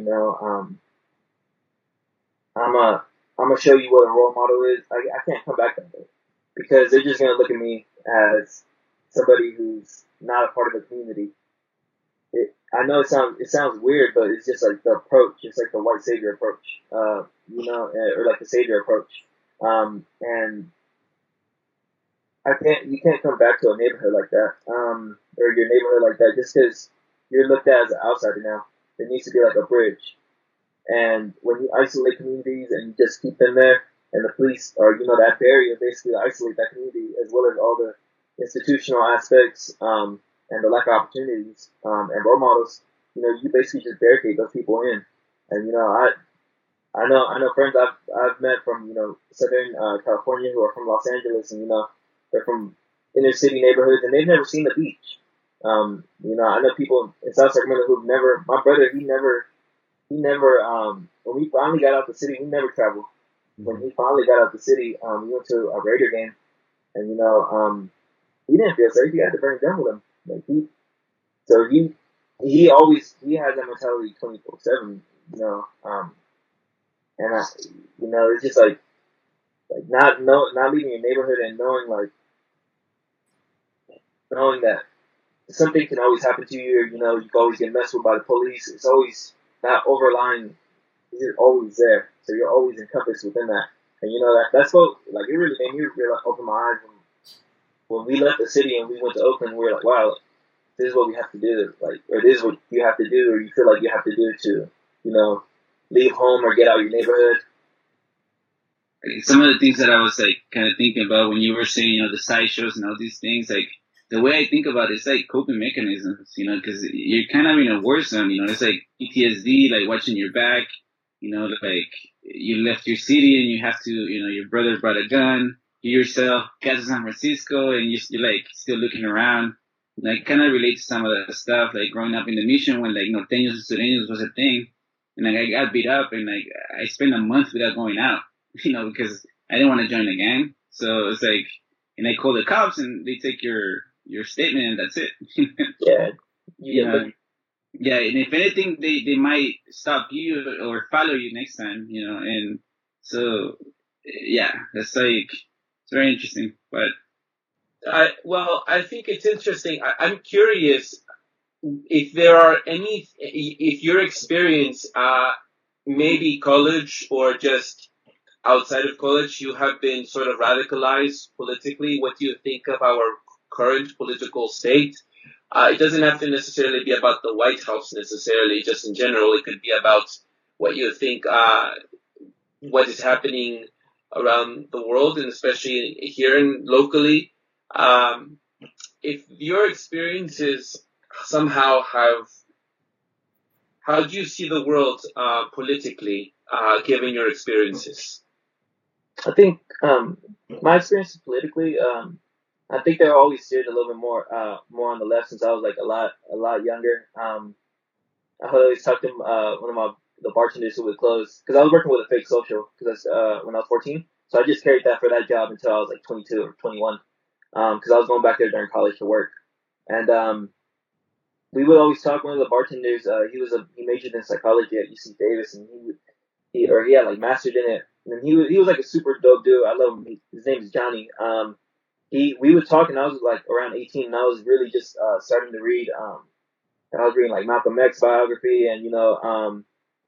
I'm gonna show you what a role model is. I can't come back that way because they're just gonna look at me as somebody who's not a part of the community. I know it sounds weird, but it's just like the approach. It's like the white savior approach, or like the savior approach. And you can't come back to a neighborhood like that, or your neighborhood like that just because you're looked at as an outsider now. There needs to be like a bridge. And when you isolate communities and you just keep them there, and the police or that barrier basically isolate that community as well as all the institutional aspects and the lack of opportunities and role models, you basically just barricade those people in. And I know friends I've met from Southern California who are from Los Angeles, and they're from inner city neighborhoods, and they've never seen the beach. I know people in South Sacramento who've never. My brother, he never. When we finally got out the city, he never traveled. When he finally got out the city, we went to a Raider game, and he didn't feel safe. He had to bring a gun with him. He always has that mentality 24/7. And it's just like not leaving your neighborhood and knowing that something can always happen to you. Or, you can always get messed with by the police. It's always that overlying. You're always there, so you're always encompassed within that. And that's what it really made me really open my eyes when we left the city and we went to Oakland. We were like, wow, this is what we have to do, or this is what you have to do, or you feel like you have to do to leave home or get out of your neighborhood. Some of the things that I was kind of thinking about when you were saying the sideshows and all these things, the way I think about it is coping mechanisms, because you're kind of in a war zone, it's like PTSD, watching your back, you left your city and you have to, your brother brought a gun, you yourself got to San Francisco and you're still looking around. And I kind of relate to some of that stuff, growing up in the mission when Norteños and Sureños was a thing, and I got beat up and I spent a month without going out, because I didn't want to join the gang. So it's and I call the cops and they take your statement and that's it. Yeah. Yeah, and if anything, they might stop you or follow you next time, and so, yeah, that's it's very interesting, but. I think it's interesting. I'm curious if there are if your experience, maybe college or just outside of college, you have been sort of radicalized politically. What do you think of our current political state? It doesn't have to necessarily be about the White House necessarily, just in general. It could be about what you think, what is happening around the world, and especially here and locally. If your experiences somehow how do you see the world politically, given your experiences? I think my experiences politically, I think they're always steered a little bit more on the left since I was a lot younger. I always talked to one of the bartenders who would close because I was working with a fake social because when I was 14, so I just carried that for that job until I was 22 or 21 because I was going back there during college to work, and we would always talk. One of the bartenders, he majored in psychology at UC Davis, and he had mastered in it, and he was a super dope dude. I love him. His name is Johnny. We would talk, and I was around 18, and I was really just starting to read. I was reading Malcolm X biography, and around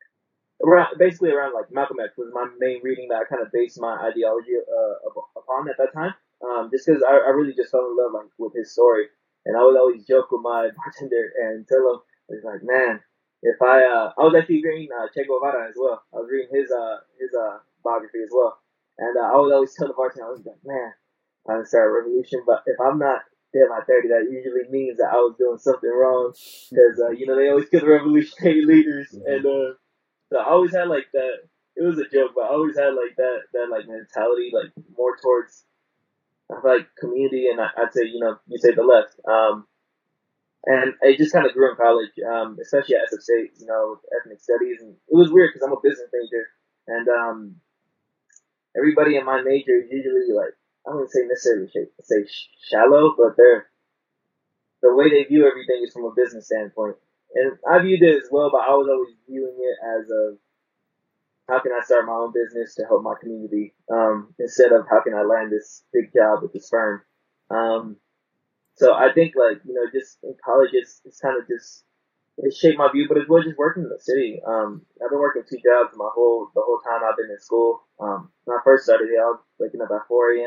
Malcolm X was my main reading that I kind of based my ideology upon at that time. Just because I really just fell in love with his story, and I would always joke with my bartender and tell him, I was like, man, if I was actually reading Che Guevara as well. I was reading his biography as well, and I would always tell the bartender, I was like, man, I'm gonna start a revolution, but if I'm not dead by 30, that usually means that I was doing something wrong, because they always kill the revolutionary leaders, and so I always had that. It was a joke, but I always had that mentality, more towards community, and I'd say you say the left, and it just kind of grew in college, especially at SF State, ethnic studies, and it was weird because I'm a business major, and everybody in my major is usually I wouldn't say necessarily say shallow, but the way they view everything is from a business standpoint. And I viewed it as well, but I was always viewing it as how can I start my own business to help my community, instead of how can I land this big job with this firm. So I think just in college, it's kind of just, it shaped my view, but as well just working in the city. I've been working 2 jobs the whole time I've been in school. When I first started here, I was waking up at 4 a.m.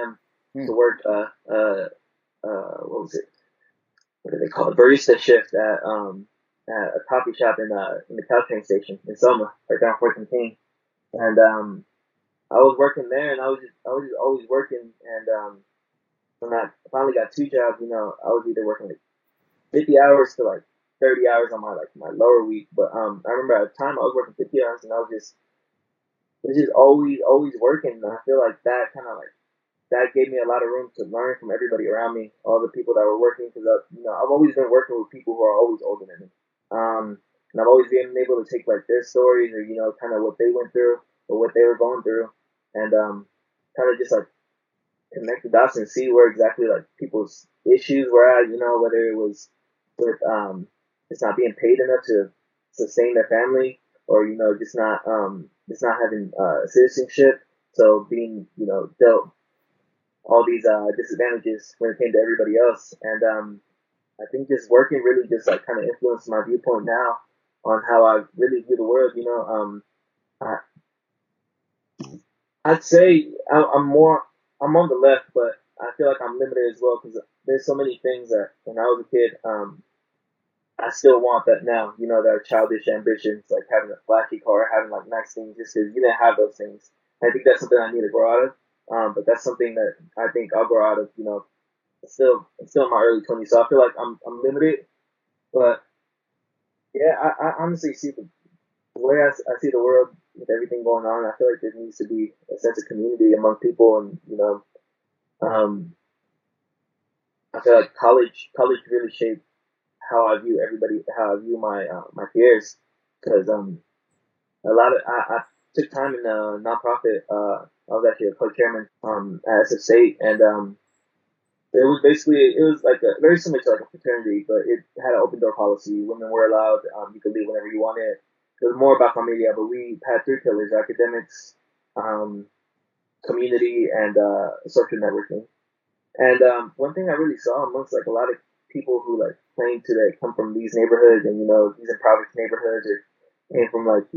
to work. What was it? What do they call it? Barista shift at a coffee shop in the Caltrain station in Selma, right down Fort King. And I was working there, and I was just always working. And when I finally got two jobs, I was either working like 50 hours to like 30 hours on my lower week. But I remember at the time I was working 50 hours, and I was just always working. And I feel like that kind of like that gave me a lot of room to learn from everybody around me, all the people that were working, because I've always been working with people who are always older than me. And I've always been able to take like their stories or kind of what they went through or what they were going through, and kind of just like connect the dots and see where exactly like people's issues were at. Whether it was with just not being paid enough to sustain their family, or just not having citizenship, so being dealt all these disadvantages when it came to everybody else. And I think just working really just like kind of influenced my viewpoint now on how I really view the world. I'd say I'm on the left, but I feel like I'm limited as well because there's so many things that when I was a kid, I still want that now. That are childish ambitions, like having a flashy car, having like nice things, just because you didn't have those things. And I think that's something I need to grow out of. But that's something that I think I'll grow out of. Still in my early 20s, so I feel like I'm limited. But yeah, I honestly see the way I see the world with everything going on. I feel like there needs to be a sense of community among people, and um, I feel like college really shaped how I view everybody, how I view my peers, because a lot of I took time in a nonprofit. I was actually a co-chairman at SF State, and it was like very similar to like a fraternity, but it had an open door policy. Women were allowed. You could leave whenever you wanted. It was more about familia, but we had three pillars: academics, community, and social networking. And one thing I really saw amongst like a lot of people who like claim to like come from these neighborhoods and these impoverished neighborhoods or came from like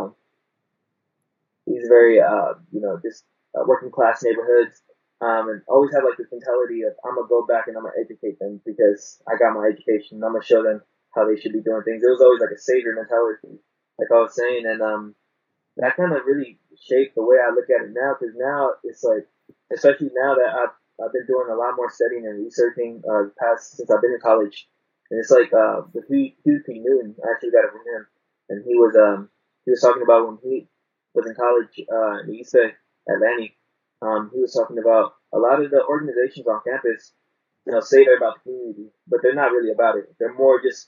these very just working class neighborhoods, and always have like this mentality of I'm gonna go back and I'm gonna educate them because I got my education and I'm gonna show them how they should be doing things. It was always like a savior mentality, like I was saying, and that kind of really shaped the way I look at it now. Because now it's like, especially now that I've been doing a lot more studying and researching past since I've been in college, and it's like with Hugh P. Newton, I actually got it from him, and he was talking about when he was in college in the East Bay at Lanny. He was talking about a lot of the organizations on campus, say they're about the community, but they're not really about it. They're more just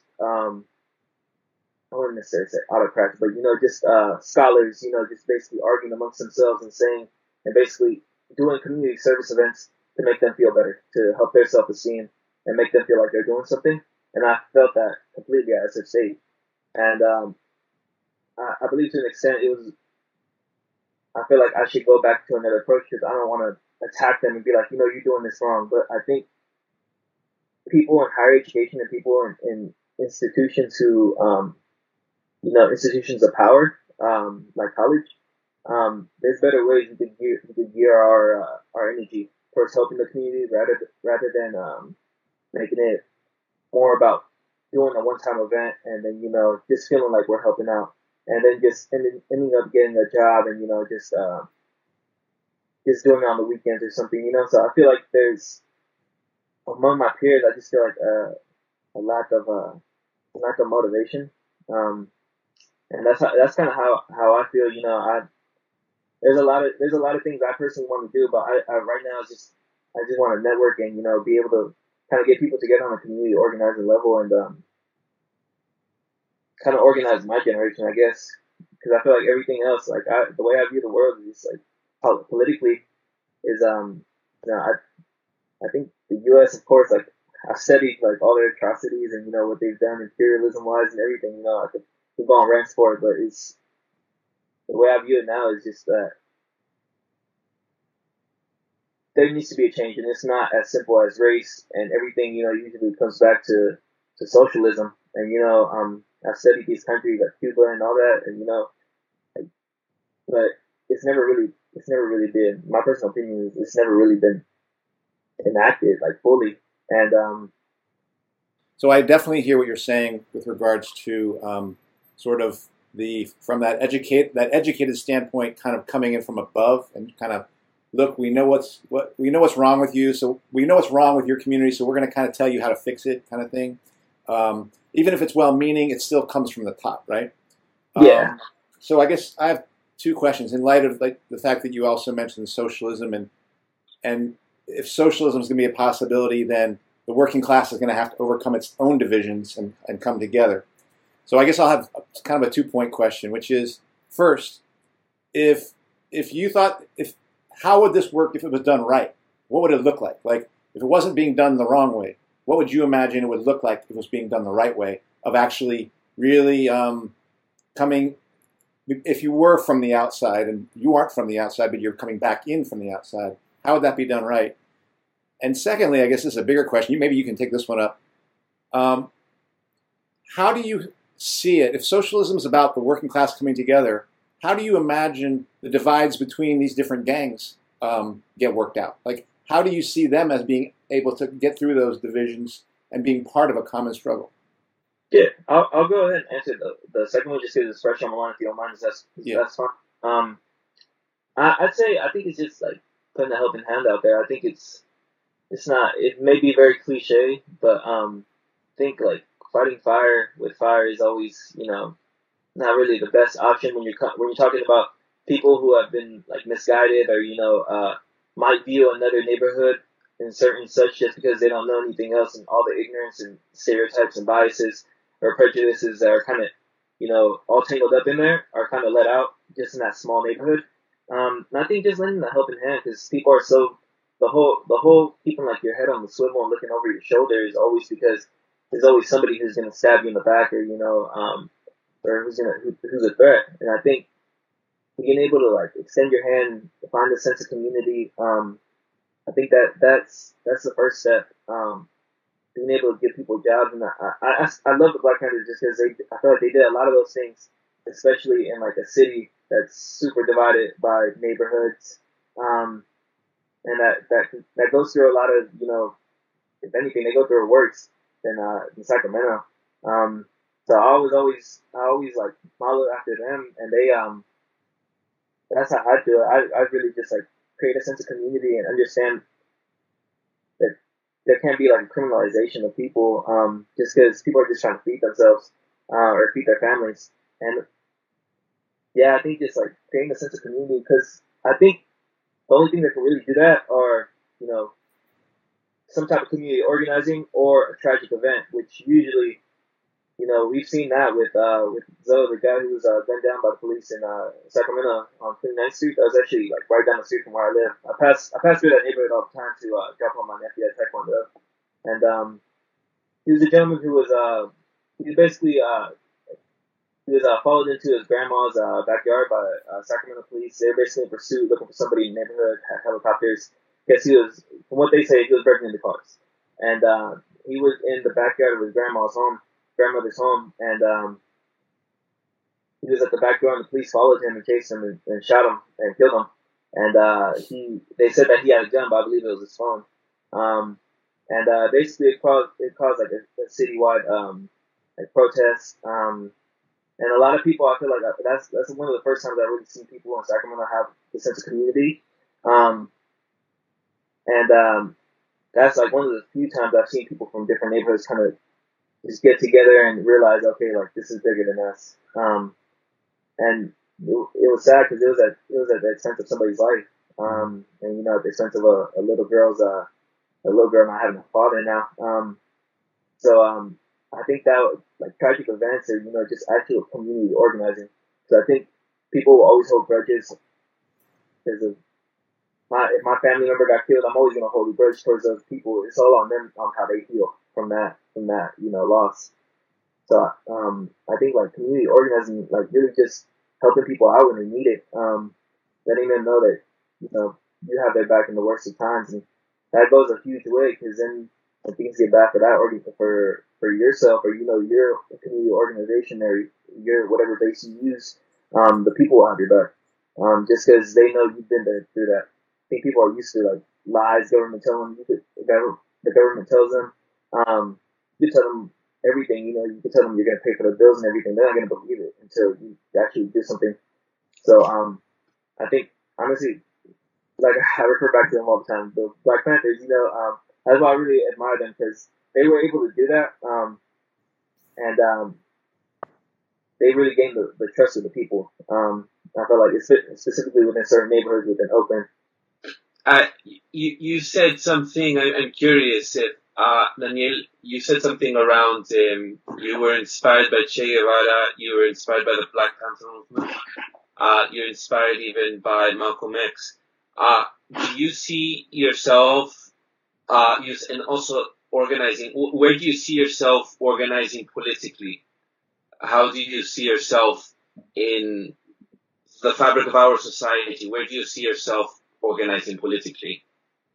I wouldn't necessarily say autocrats, but just scholars, just basically arguing amongst themselves and saying, and basically doing community service events to make them feel better, to help their self-esteem and make them feel like they're doing something. And I felt that completely at SF State. And I believe to an extent I feel like I should go back to another approach because I don't want to attack them and be like, you're doing this wrong. But I think people in higher education and people in institutions who, institutions of power, like college, there's better ways we could gear our energy towards helping the community rather than making it more about doing a one-time event and then just feeling like we're helping out and then just ending up getting a job and just doing it on the weekends or something. So I feel like there's among my peers, I just feel like a lack of motivation. And that's kind of how I feel. There's a lot of things I personally want to do, but I right now I just want to network and be able to kind of get people together on a community organizing level and kind of organize my generation, I guess, because I feel like everything else, like the way I view the world is like politically is I think the U.S. of course like I've studied like all their atrocities and what they've done imperialism wise and everything. I could go on rants for it, but it's the way I view it now is just that there needs to be a change, and it's not as simple as race and everything. Usually comes back to socialism, and I've studied these countries like Cuba and all that, and like, but it's never really been. My personal opinion is it's never really been enacted like fully. And So I definitely hear what you're saying with regards to sort of from that educated standpoint, kind of coming in from above and kind of look, we know what's wrong with you, so we know what's wrong with your community, so we're going to kind of tell you how to fix it, kind of thing. Even if it's well-meaning, it still comes from the top, right? Yeah. So I guess I have two questions in light of like the fact that you also mentioned socialism, and if socialism is going to be a possibility, then the working class is going to have to overcome its own divisions and come together. So I guess I'll have kind of a 2-point question, which is, first, if you thought, how would this work if it was done right? What would it look like? Like, if it wasn't being done the wrong way, what would you imagine it would look like if it was being done the right way, of actually really coming, if you were from the outside, and you aren't from the outside, but you're coming back in from the outside, how would that be done right? And secondly, I guess this is a bigger question. Maybe you can take this one up. How do you see it? If socialism is about the working class coming together, how do you imagine the divides between these different gangs get worked out? Like, how do you see them as being able to get through those divisions and being part of a common struggle? Yeah, I'll go ahead and answer the second one just because it's fresh on my mind. If you don't mind, that's fine. I'd say I think it's just like putting a helping hand out there. I think it's not. It may be very cliche, but I think like fighting fire with fire is always not really the best option when you're talking about people who have been like misguided or might view another neighborhood in certain such just because they don't know anything else, and all the ignorance and stereotypes and biases or prejudices that are kind of all tangled up in there are kind of let out just in that small neighborhood. And I think just lending a helping hand, because people are so the whole keeping like your head on the swivel and looking over your shoulder is always because there's always somebody who's gonna stab you in the back, or or who's a threat. And I think being able to like extend your hand, find a sense of community, I think that's the first step. Being able to give people jobs, and I love the Black Panthers just because I feel like they did a lot of those things, especially in like a city that's super divided by neighborhoods, and that goes through a lot of if anything they go through it worse than in Sacramento. So I always like follow after them, and they that's how I do it. I really just like create a sense of community and understand that there can't be like a criminalization of people just because people are just trying to feed themselves or feed their families. And yeah, I think just like creating a sense of community, because I think the only thing that can really do that are some type of community organizing or a tragic event, which usually we've seen that with Zoe, the guy who was gunned down by the police in Sacramento on 29th Street. That was actually like right down the street from where I live. I pass through that neighborhood all the time to drop on my nephew at Taekwondo, and he was a gentleman who was he was followed into his grandma's backyard by Sacramento police. They were basically in pursuit, looking for somebody in the neighborhood, had helicopters. Because he was, from what they say, he was breaking into cars, and he was in the backyard of his grandmother's home, and he was at the back door, and the police followed him and chased him and shot him and killed him. And they said that he had a gun, but I believe it was his phone. And basically it caused like a citywide like protest. And a lot of people, I feel like that's one of the first times I really seen people in Sacramento have a sense of community. And that's like one of the few times I've seen people from different neighborhoods kind of just get together and realize, okay, like this is bigger than us. And it was sad because it was at the expense of somebody's life. And at the expense of a little girl not having a father now. So I think that like tragic events or just actual community organizing. So I think people will always hold grudges because of if my family member got killed, I'm always gonna hold a grudge towards those people. It's all on them on how they feel from that loss. So I think like community organizing, like really just helping people out when they need it, letting them know that you have their back in the worst of times, and that goes a huge way because then when things get bad for that for yourself or your community organization or your whatever base you use, the people will have your back, just because they know you've been there through that. I think people are used to like lies government tell them. The government tells them. You tell them everything. You can tell them you're going to pay for the bills and everything. They're not going to believe it until you actually do something. So I think honestly, like I refer back to them all the time. The Black Panthers, that's why I really admire them because they were able to do that, and they really gained the trust of the people. I felt like it's specifically within certain neighborhoods within Oakland. You said something. I'm curious if Daniel, you said something around you were inspired by Che Guevara, you were inspired by the Black Panther movement, you're inspired even by Malcolm X. Do you see yourself, and also organizing, where do you see yourself organizing politically? How do you see yourself in the fabric of our society? Where do you see yourself organizing politically?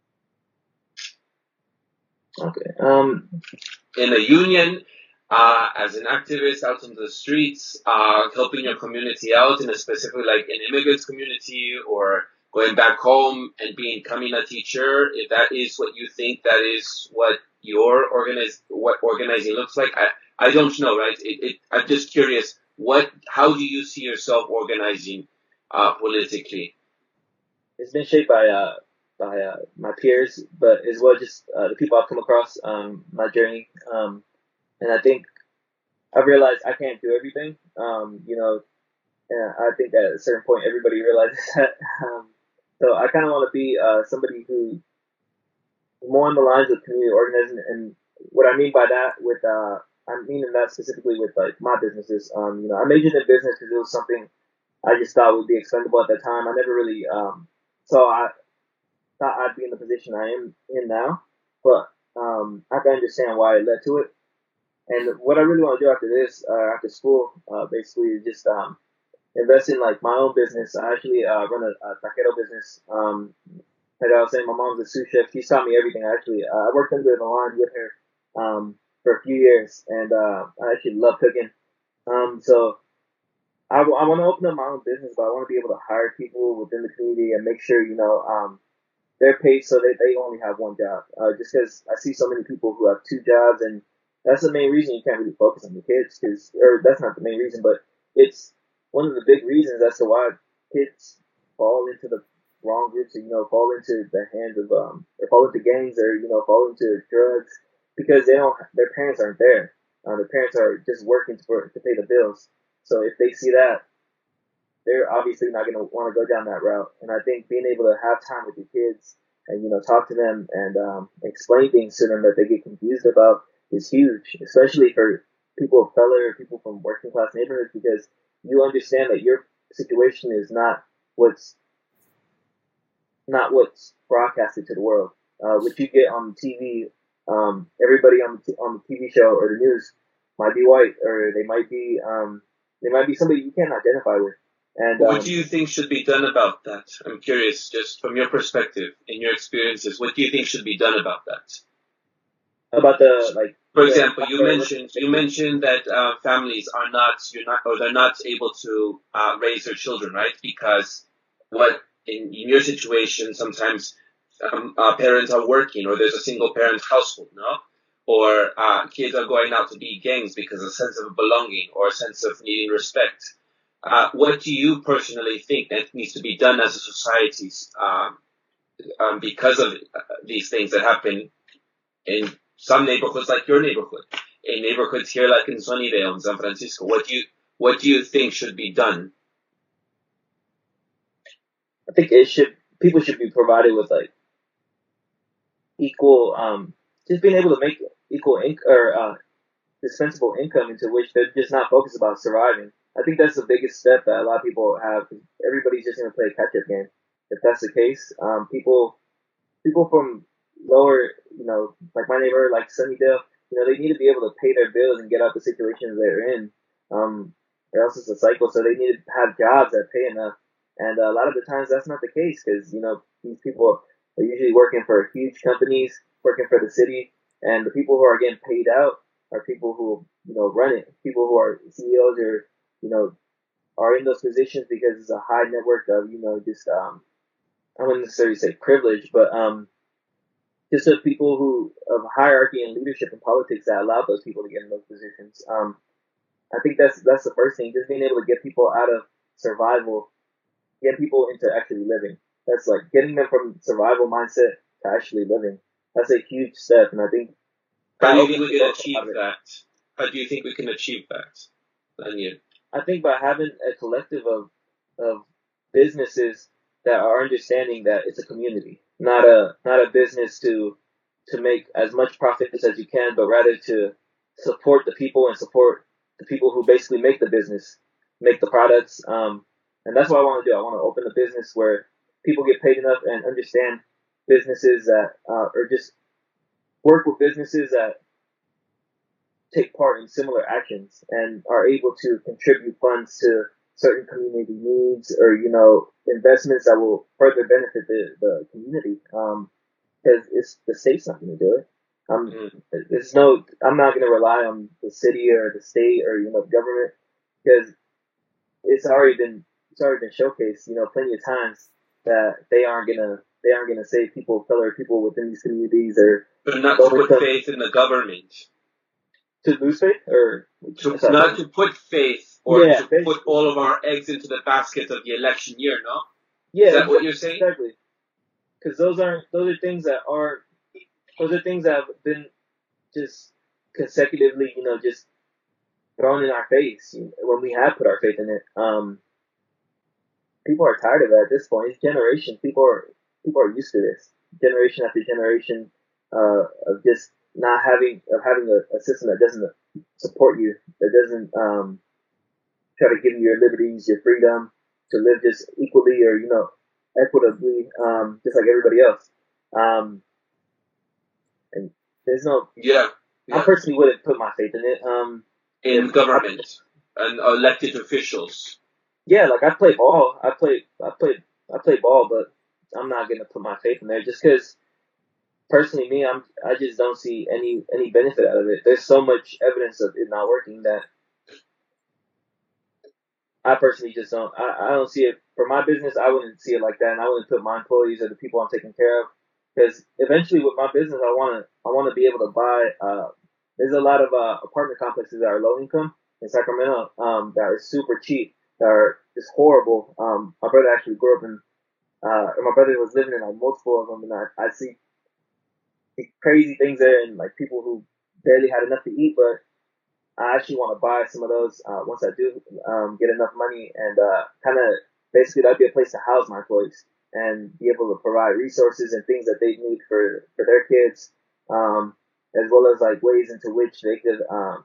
Okay. In a union, as an activist out on the streets, helping your community out in a specific, like an immigrant community, or going back home and becoming a teacher, if that is what you think, that is what what organizing looks like. I don't know, right? I'm just curious. How do you see yourself organizing politically? It's been shaped by my peers, but as well just the people I've come across my journey. And I think I've realized I can't do everything. And I think at a certain point everybody realizes that. So I kind of want to be somebody who more on the lines of community organizing. And what I mean by that, I mean that specifically with like my businesses. I majored in business because it was something I just thought would be expendable at that time. I never really so I thought I'd be in the position I am in now, but I can understand why it led to it. And what I really want to do after this, after school, basically is just invest in like my own business. I actually run a taquero business. Like I was saying, my mom's a sous chef. She's taught me everything. I worked under the line with her for a few years, and I actually love cooking. So I want to open up my own business, but I want to be able to hire people within the community and make sure they're paid so that they only have one job. Just because I see so many people who have two jobs, and that's the main reason you can't really focus on your kids. Or that's not the main reason, but it's one of the big reasons as to why kids fall into the wrong groups, fall into the hands of or fall into gangs, or fall into drugs because their parents aren't there. Their parents are just working to pay the bills. So if they see that, they're obviously not going to want to go down that route. And I think being able to have time with your kids and talk to them and explain things to them that they get confused about is huge, especially for people of color, people from working class neighborhoods, because you understand that your situation is not what's broadcasted to the world. What you get on TV, everybody on the TV show or the news might be white, or they might be somebody you can't identify with. And what do you think should be done about that? I'm curious, just from your perspective, in your experiences, what do you think should be done about that? About for example, you mentioned that families they're not able to raise their children, right? Because in your situation, sometimes parents are working, or there's a single parent household, no? Or kids are going out to be gangs because of a sense of belonging or a sense of needing respect. What do you personally think that needs to be done as a society because of these things that happen in some neighborhoods, like your neighborhood, in neighborhoods here like in Sunnyvale in San Francisco? What do you think should be done? I think people should be provided with like equal, just being able to make equal dispensable income into which they're just not focused about surviving. I think that's the biggest step that a lot of people have. Everybody's just going to play a catch-up game. If that's the case, people from lower, like my neighborhood, like Sunnydale, they need to be able to pay their bills and get out the situations they're in. Or else it's a cycle. So they need to have jobs that pay enough. And a lot of the times that's not the case because, these people are usually working for huge companies, working for the city. And the people who are getting paid out are people who, run it. People who are CEOs or, are in those positions because it's a high network of, just, I wouldn't necessarily say privilege, but just the people who of hierarchy and leadership in politics that allowed those people to get in those positions. I think that's the first thing, just being able to get people out of survival, get people into actually living. That's like getting them from survival mindset to actually living. That's a huge step, and I think. How do you think we can achieve that? How do you think we can achieve that, Daniel? I think by having a collective of businesses that are understanding that it's a community, not a business to make as much profit as you can, but rather to support the people and support the people who basically make the business, make the products. And that's what I want to do. I want to open a business where people get paid enough and understand businesses that, or just work with businesses that take part in similar actions and are able to contribute funds to certain community needs or, investments that will further benefit the community. Because it's the state's not going to do it. I'm not going to rely on the city or the state or, the government, because it's already been showcased, plenty of times that they aren't gonna save people of color, people within these communities, or but not to put faith in the government. To lose faith, or not to put faith, or to put all of our eggs into the basket of the election year, no? Yeah, is that what you're saying? Exactly. Because those are things that have been just consecutively, just thrown in our face when we have put our faith in it. People are tired of it at this point. It's generations. People are used to this. Generation after generation of just not having a system that doesn't support you, that doesn't try to give you your liberties, your freedom to live just equally or equitably, just like everybody else. And there's no. Yeah. I personally wouldn't put my faith in it. In government and elected officials. Yeah, like I play ball. I play ball, but I'm not gonna put my faith in there just because. Personally, me, I just don't see any benefit out of it. There's so much evidence of it not working that I personally just don't. I don't see it for my business. I wouldn't see it like that, and I wouldn't put my employees or the people I'm taking care of, because eventually with my business, I want to be able to buy. There's a lot of apartment complexes that are low income in Sacramento that are super cheap, that are just horrible. My brother actually grew up in. My brother was living in like multiple of them, and I see crazy things there, and like people who barely had enough to eat. But I actually want to buy some of those once I do get enough money, and kind of basically that'd be a place to house my employees and be able to provide resources and things that they need for their kids, as well as like ways into which they could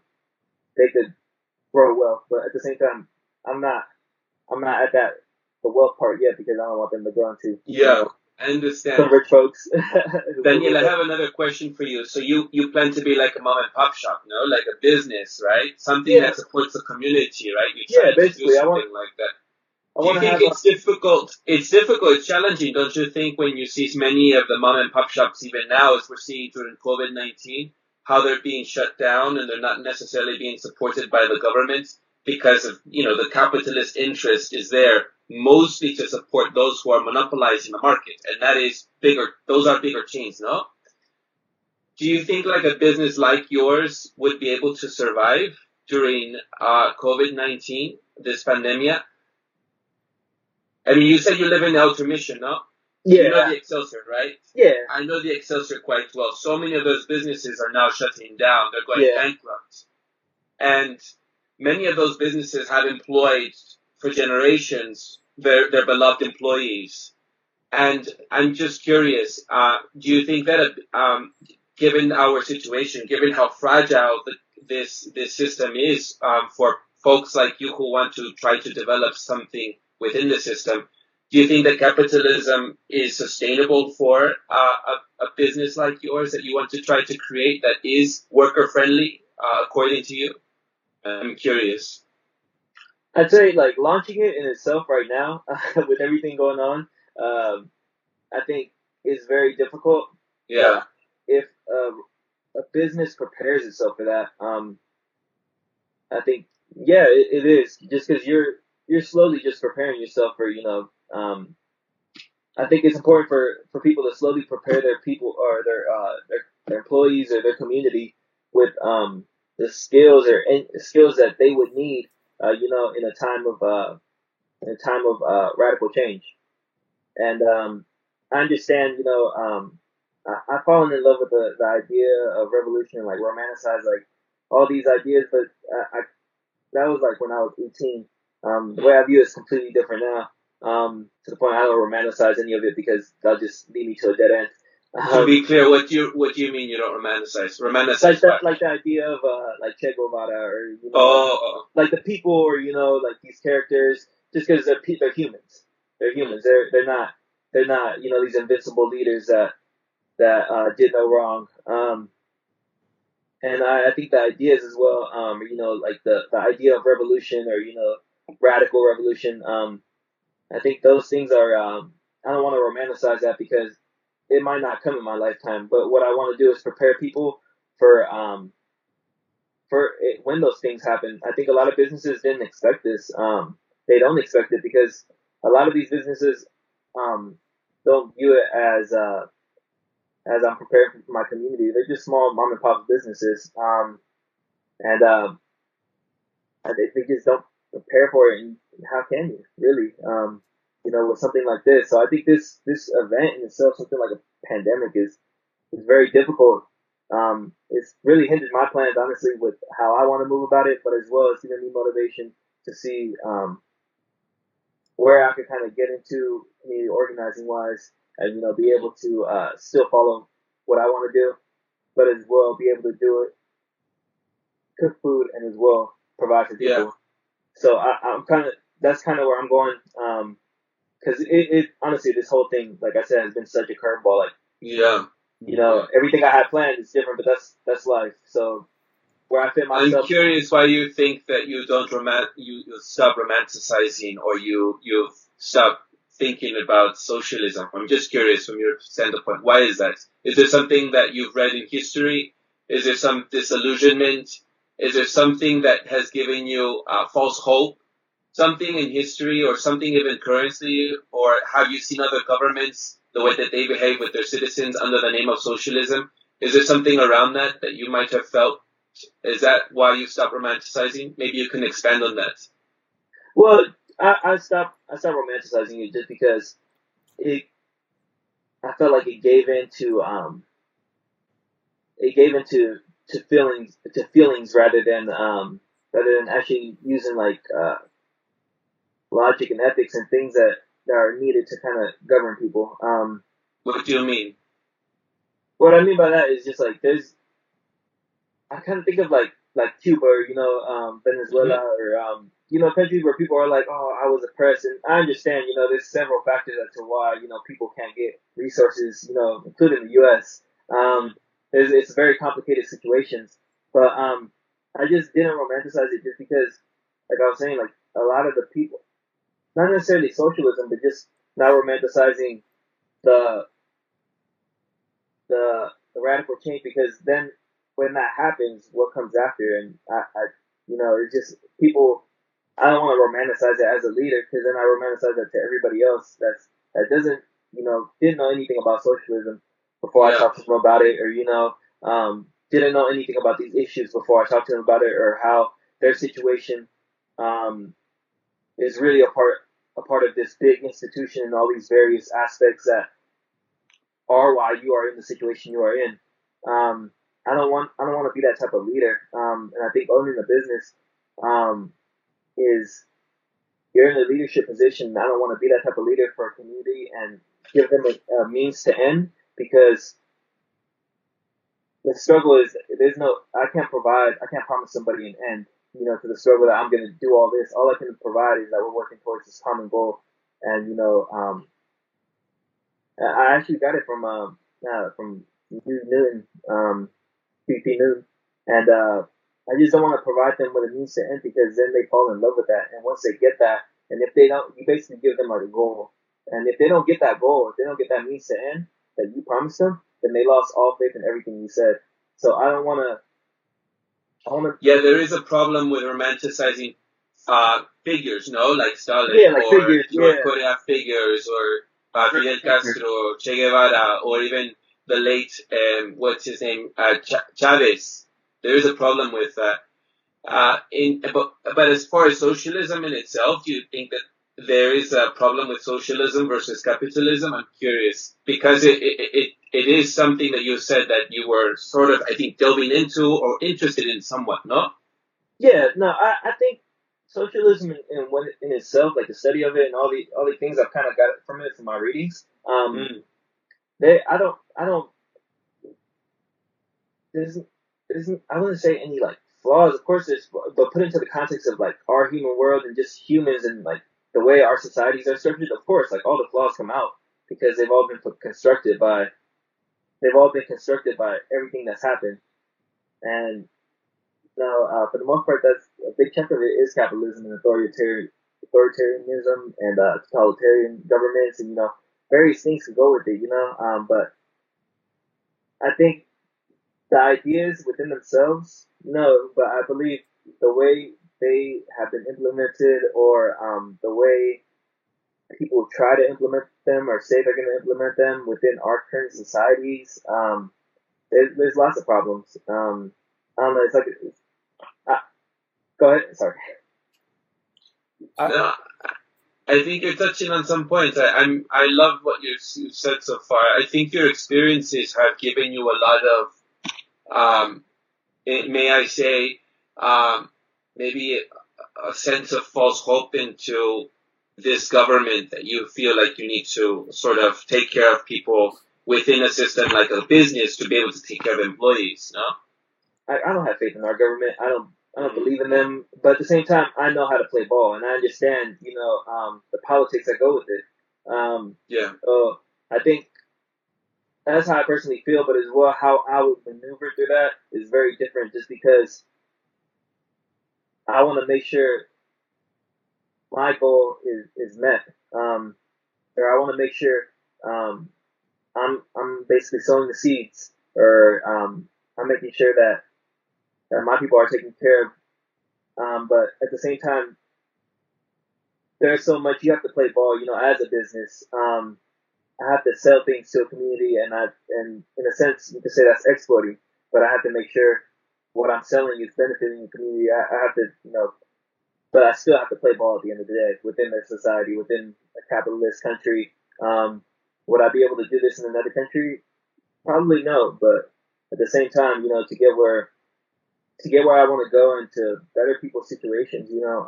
grow wealth. But at the same time, I'm not at the wealth part yet, because I don't want them to grow into I understand. Some rich folks. Daniel, I have another question for you. So you plan to be like a mom and pop shop, like a business, right? Something that supports the community, right? You try basically, to do something like that. Do you think it's difficult? It's difficult. It's challenging, don't you think, when you see many of the mom and pop shops, even now, as we're seeing during COVID-19, how they're being shut down and they're not necessarily being supported by the government because of, the capitalist interest is there mostly to support those who are monopolizing the market, and that is bigger. Those are bigger chains, no? Do you think like a business like yours would be able to survive during COVID-19, this pandemic? I mean, you said you live in Outer Mission, no? Yeah. You know the Excelsior, right? Yeah. I know the Excelsior quite well. So many of those businesses are now shutting down. They're going bankrupt. And many of those businesses have employed for generations their beloved employees. And I'm just curious, do you think that given our situation, given how fragile this system is for folks like you who want to try to develop something within the system, do you think that capitalism is sustainable for a business like yours that you want to try to create that is worker friendly, according to you? I'm curious. I'd say like launching it in itself right now, with everything going on, I think is very difficult. Yeah. If a business prepares itself for that, I think it is, just because you're slowly just preparing yourself for I think it's important for people to slowly prepare their people or their employees or their community with the skills or skills that they would need, in a time of radical change. And I understand, I've fallen in love with the idea of revolution and like romanticize like all these ideas, but that was like when I was 18. The way I view it is completely different now. To the point I don't romanticize any of it because that'll just lead me to a dead end. To be clear, what do you mean you don't romanticize? Romanticize like the idea of like Che Guevara or oh. like the people or like these characters just because they're humans. They're humans. They're not these invincible leaders that did no wrong. And I think the ideas as well, like the idea of revolution or radical revolution. I think those things are. I don't want to romanticize that because it might not come in my lifetime. But what I want to do is prepare people for it, when those things happen. I think a lot of businesses didn't expect this. They don't expect it because a lot of these businesses don't view it as I'm preparing for my community. They're just small mom and pop businesses, and they just don't prepare for it. And how can you really, with something like this? So I think this event in itself, something like a pandemic, is very difficult. It's really hindered my plans, honestly, with how I want to move about it, but as well as giving me motivation to see where I could kind of get into community organizing wise, and be able to still follow what I want to do, but as well be able to do it, cook food, and as well provide for people. Yeah. So I'm that's kind of where I'm going, because it honestly, this whole thing, like I said, has been such a curveball. Like, yeah, everything I had planned is different, but that's life. So where I fit myself. I'm curious why you think that you don't you stop romanticizing or you stop thinking about socialism. I'm just curious from your standpoint. Why is that? Is there something that you've read in history? Is there some disillusionment? Is there something that has given you false hope? Something in history or something even currently? Or have you seen other governments, the way that they behave with their citizens under the name of socialism? Is there something around that you might have felt? Is that why you stopped romanticizing? Maybe you can expand on that. Well, I stopped romanticizing it just because I felt like it gave into feelings rather than actually using like logic and ethics and things that are needed to kind of govern people. What do you mean? What I mean by that is just like I kind of think of like Cuba or Venezuela or countries where people are like, oh, I was oppressed, and I understand there's several factors as to why people can't get resources, including the U.S. It's very complicated situations, but I just didn't romanticize it just because, like I was saying, like a lot of the people, not necessarily socialism, but just not romanticizing the radical change, because then when that happens, what comes after? And it's just people. I don't want to romanticize it as a leader, because then I romanticize it to everybody else that doesn't didn't know anything about socialism before I talked to them about it, or didn't know anything about these issues before I talked to them about it, or how their situation is really a part of this big institution and all these various aspects that are why you are in the situation you are in. I don't want to be that type of leader. And I think owning a business is, you're in a leadership position. I don't want to be that type of leader for a community and give them a means to end, because the struggle is I can't promise somebody an end, to the struggle that I'm going to do all this. All I can provide is that we're working towards this common goal. And, I actually got it from Newton, PP Newton. And, I just don't want to provide them with a means to end, because then they fall in love with that. And once they get that, and if they don't, you basically give them like a goal. And if they don't get that goal, if they don't get that means to end that you promised them, then they lost all faith in everything you said. So I don't want to. Yeah, there is a problem with romanticizing figures, no, like Stalin, like or figures, North Korea figures, or Fidel Castro, Che Guevara, or even the late, what's his name, Chavez. There is a problem with that. But as far as socialism in itself, do you think that there is a problem with socialism versus capitalism? I'm curious because it is something that you said that you were sort of, I think, delving into or interested in somewhat, no? Yeah, no, I think socialism in itself, like the study of it and all the things I've kind of got from it from my readings. I don't. I wouldn't say any like flaws. Of course, there's, but put into the context of like our human world and just humans and like the way our societies are structured. Of course, like all the flaws come out because they've all been constructed by everything that's happened. And now, for the most part, that's a big chunk of it is capitalism and authoritarianism and totalitarian governments, and various things can go with it, but I think the ideas within themselves, no, but I believe the way they have been implemented or the way people try to implement them or say they're going to implement them within our current societies, there's lots of problems. I don't know. It's like, go ahead. Sorry. No, I think you're touching on some points. I love what you've said so far. I think your experiences have given you a lot of, may I say, maybe a sense of false hope into this government that you feel like you need to sort of take care of people within a system like a business to be able to take care of employees, no? I don't have faith in our government. I don't believe in them, but at the same time, I know how to play ball, and I understand, the politics that go with it. Yeah. I think that's how I personally feel, but as well, how I would maneuver through that is very different. Just because I want to make sure my goal is met, or I want to make sure I'm basically sowing the seeds, or I'm making sure that my people are taken care of. But at the same time, there's so much you have to play ball. As a business, I have to sell things to a community, and in a sense, you could say that's exploiting. But I have to make sure what I'm selling is benefiting the community. I have to, but I still have to play ball at the end of the day within their society, within a capitalist country. Would I be able to do this in another country? Probably no, but at the same time, to get where I want to go and to better people's situations,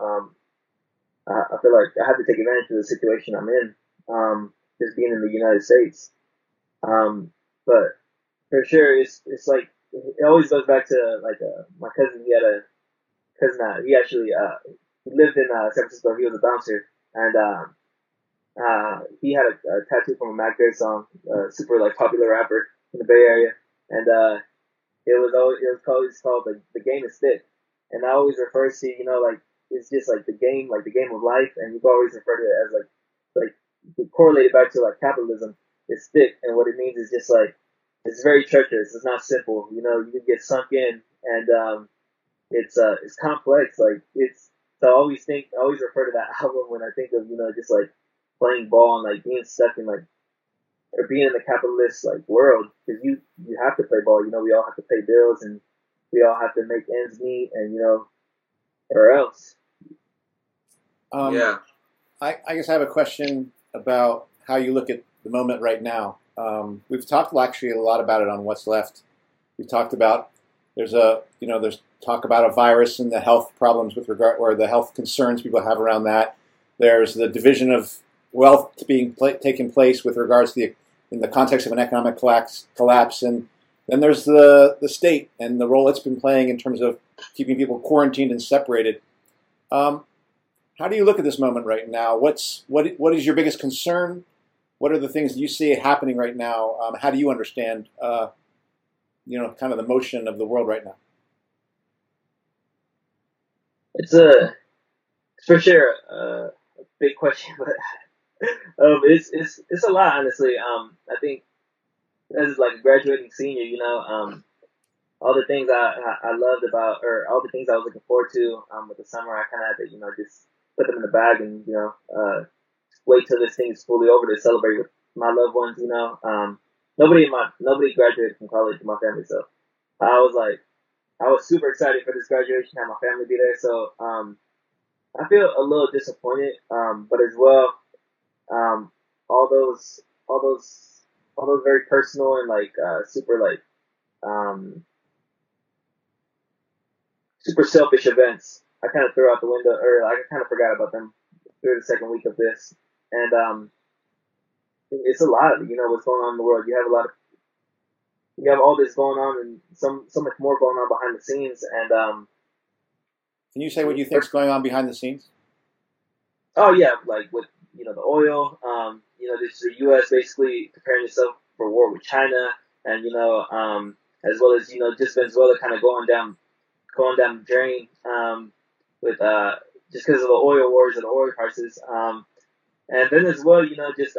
I feel like I have to take advantage of the situation I'm in, just being in the United States. But for sure, it's like, it always goes back to like my cousin. He had a cousin he actually he lived in San Francisco. He was a bouncer, and he had a tattoo from a Mac Dre song, super like popular rapper in the Bay Area, and it was called the game is thick, and I always refer to like it's just like the game of life, and we've always referred to it as like correlated back to like capitalism. It's thick, and what it means is just like it's very treacherous. It's not simple. You can get sunk in, and it's complex. Like so I always refer to that album when I think of just like playing ball and like being stuck in like or being in the capitalist like world, because you have to play ball. We all have to pay bills, and we all have to make ends meet, and or else. Yeah. I guess I have a question about how you look at the moment right now. We've talked actually a lot about it on What's Left. We've talked about there's talk about a virus and the health problems with regard, or the health concerns people have around that. There's the division of wealth being taking place with regards to in the context of an economic collapse, and then there's the state and the role it's been playing in terms of keeping people quarantined and separated. How do you look at this moment right now? What is your biggest concern? What are the things that you see happening right now? How do you understand, kind of the motion of the world right now? It's for sure a big question, but it's a lot, honestly. I think as like a graduating senior, all the things I loved about, or all the things I was looking forward to with the summer, I kind of had to just put them in the bag and wait till this thing is fully over to celebrate with my loved ones. Nobody graduated from college in my family, so I was super excited for this graduation, have my family be there. So I feel a little disappointed, but as well, all those very personal and super super selfish events, I kind of threw out the window, or I kind of forgot about them through the second week of this. And it's a lot, what's going on in the world. You have all this going on, and so much more going on behind the scenes. And can you say what you think is going on behind the scenes? Oh yeah, like with the oil. This is the U.S. basically preparing itself for war with China, and as well as just Venezuela kind of going down the drain with just because of the oil wars and the oil prices. And then as well, just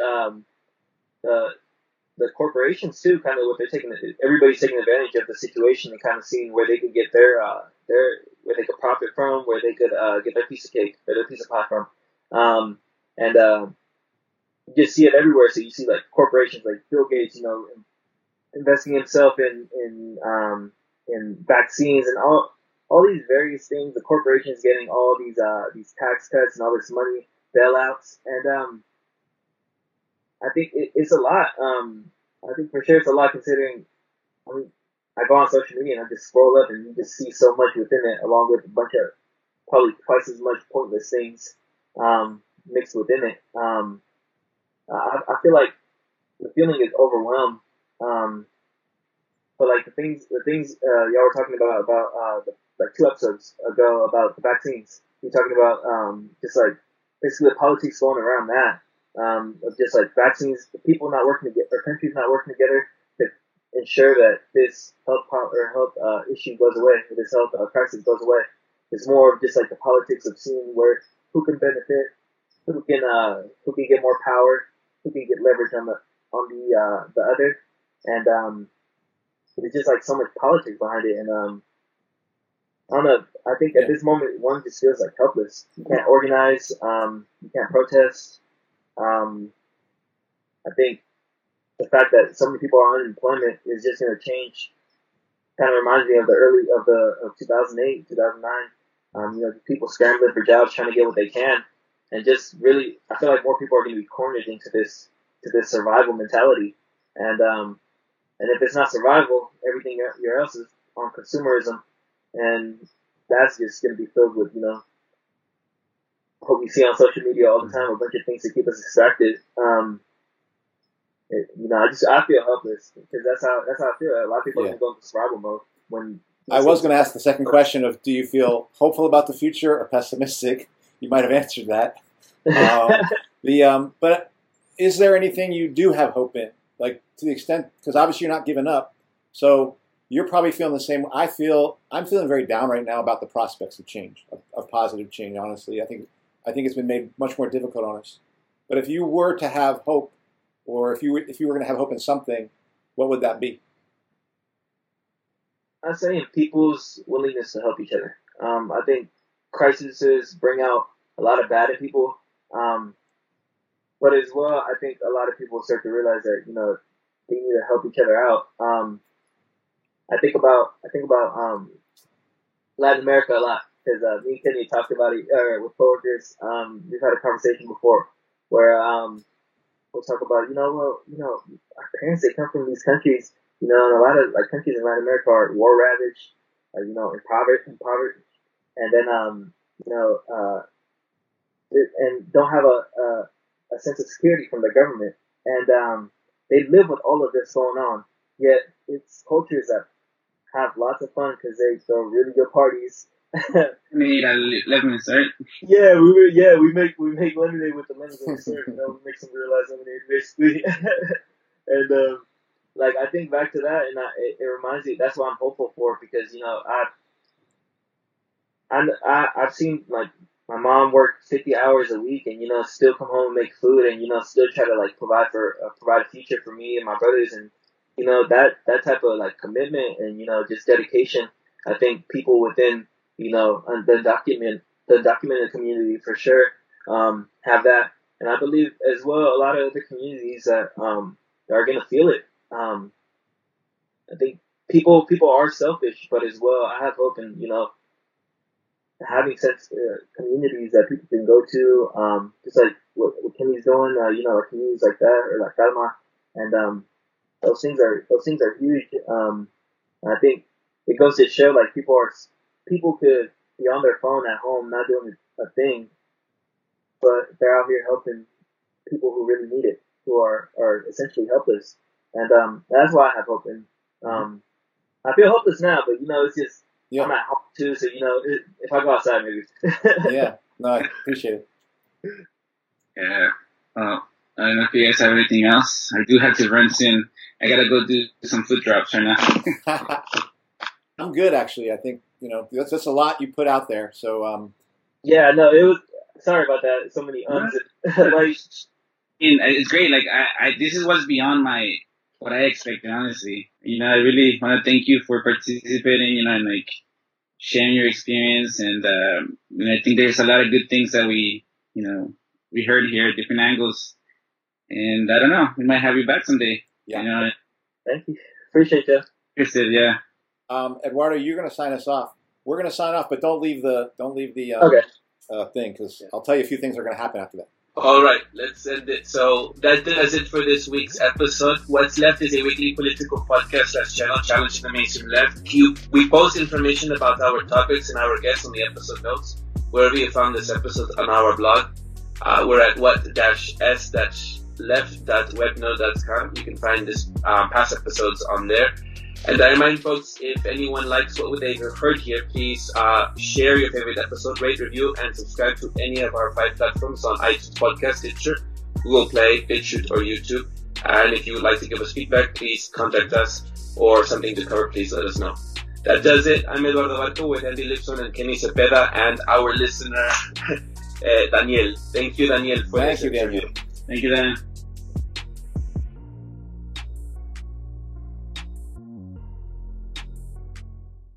the corporations too, kind of what they're everybody's taking advantage of the situation and kind of seeing where they could get their where they could profit from, where they could get their piece of cake or their piece of pie from. And you just see it everywhere. So you see like corporations like Bill Gates, investing himself in vaccines and all these various things. The corporations getting all these tax cuts and all this money bailouts, and I think it's a lot. I think for sure it's a lot considering. I go on social media and I just scroll up and you just see so much within it, along with a bunch of probably twice as much pointless things mixed within it. I feel like the feeling is overwhelmed. But like the things y'all were talking about like 2 episodes ago about the vaccines. You're talking about just like basically the politics going around that. Of just like vaccines, people not working together, or countries not working together to ensure that this health issue goes away, or this health crisis goes away. It's more of just like the politics of seeing who can benefit, who can get more power, who can get leverage on the other, and it's just like so much politics behind it. And I don't know. I think at this moment, one just feels like helpless. You can't organize. You can't protest. I think the fact that so many people are on unemployment is just going to change. Kind of reminds me of of 2008, 2009. People scrambling for jobs, trying to get what they can, and just really, I feel like more people are going to be cornered into this survival mentality. And if it's not survival, everything else is on consumerism, and that's just going to be filled with what we see on social media all the time, a bunch of things to keep us distracted. I feel helpless because that's how I feel. A lot of people are going into survival mode. When I was going to ask the second question of, do you feel hopeful about the future or pessimistic? You might have answered that. But is there anything you do have hope in? Like, to the extent, because obviously you're not giving up, so you're probably feeling the same. I'm feeling very down right now about the prospects of change, of positive change. Honestly, I think it's been made much more difficult on us. But if you were to have hope, or if you were going to have hope in something, what would that be? I'd say in people's willingness to help each other. I think crises bring out a lot of bad in people. But as well, I think a lot of people start to realize that they need to help each other out. I think about Latin America a lot because me and Kenny talked about it with coworkers. We've had a conversation before where we'll talk about our parents, they come from these countries, and a lot of like countries in Latin America are war ravaged, impoverished, and then and don't have a sense of security from the government, and they live with all of this going on. Yet it's cultures that have lots of fun because they throw really good parties. We eat lemons, right? Yeah, we make lemonade with the lemons that we serve. We make some real-life lemonade basically. And I think back to that, and it reminds me. That's what I'm hopeful for because I've seen like my mom work 50 hours a week and still come home and make food and still try to like provide a future for me and my brothers, and that type of like commitment and just dedication. I think people within the documented community for sure have that, And I believe as well a lot of other communities that are going to feel it. I think people are selfish, but as well, I have hope in, having sense communities that people can go to, just like what Kimmy's doing, like communities like that, or like Calma, and those things are huge. And I think it goes to show like people could be on their phone at home, not doing a thing, but they're out here helping people who really need it, who are essentially helpless, and that's why I have hope. And I feel hopeless now, but it's just I'm at home too, so if I go outside, maybe. Yeah, no, I appreciate it. Yeah. Well, I don't know if you guys have anything else. I do have to run soon. I gotta go do some foot drops right now. I'm good, actually. I think that's a lot you put out there. So yeah, no, it was. Sorry about that. So many like. It's great. Like this is what's beyond what I expected, honestly. I really want to thank you for participating, and like sharing your experience. And I think there's a lot of good things that we heard here, different angles. And I don't know, we might have you back someday. Yeah. Thank you. Appreciate you. Interested, yeah. Eduardo, you're going to sign us off. We're going to sign off, but don't leave the thing, because I'll tell you a few things are going to happen after that. All right, let's end it. So that does it for this week's episode. What's Left is a weekly political podcast / channel challenging the mainstream left. We post information about our topics and our guests on the episode notes, wherever you found this episode on our blog. We're at what-s-left.webnode.com. You can find this past episodes on there. And I remind folks, if anyone likes what they've heard here, please share your favorite episode, rate, review, and subscribe to any of our 5 platforms on iTunes Podcast, Stitcher, Google Play, BitChute, or YouTube. And if you would like to give us feedback, please contact us, or something to cover, please let us know. That does it. I'm Eduardo Barco with Andy Lipson and Kenny Cepeda, and our listener, Daniel. Thank you, Daniel, for this interview. Thank you, Daniel.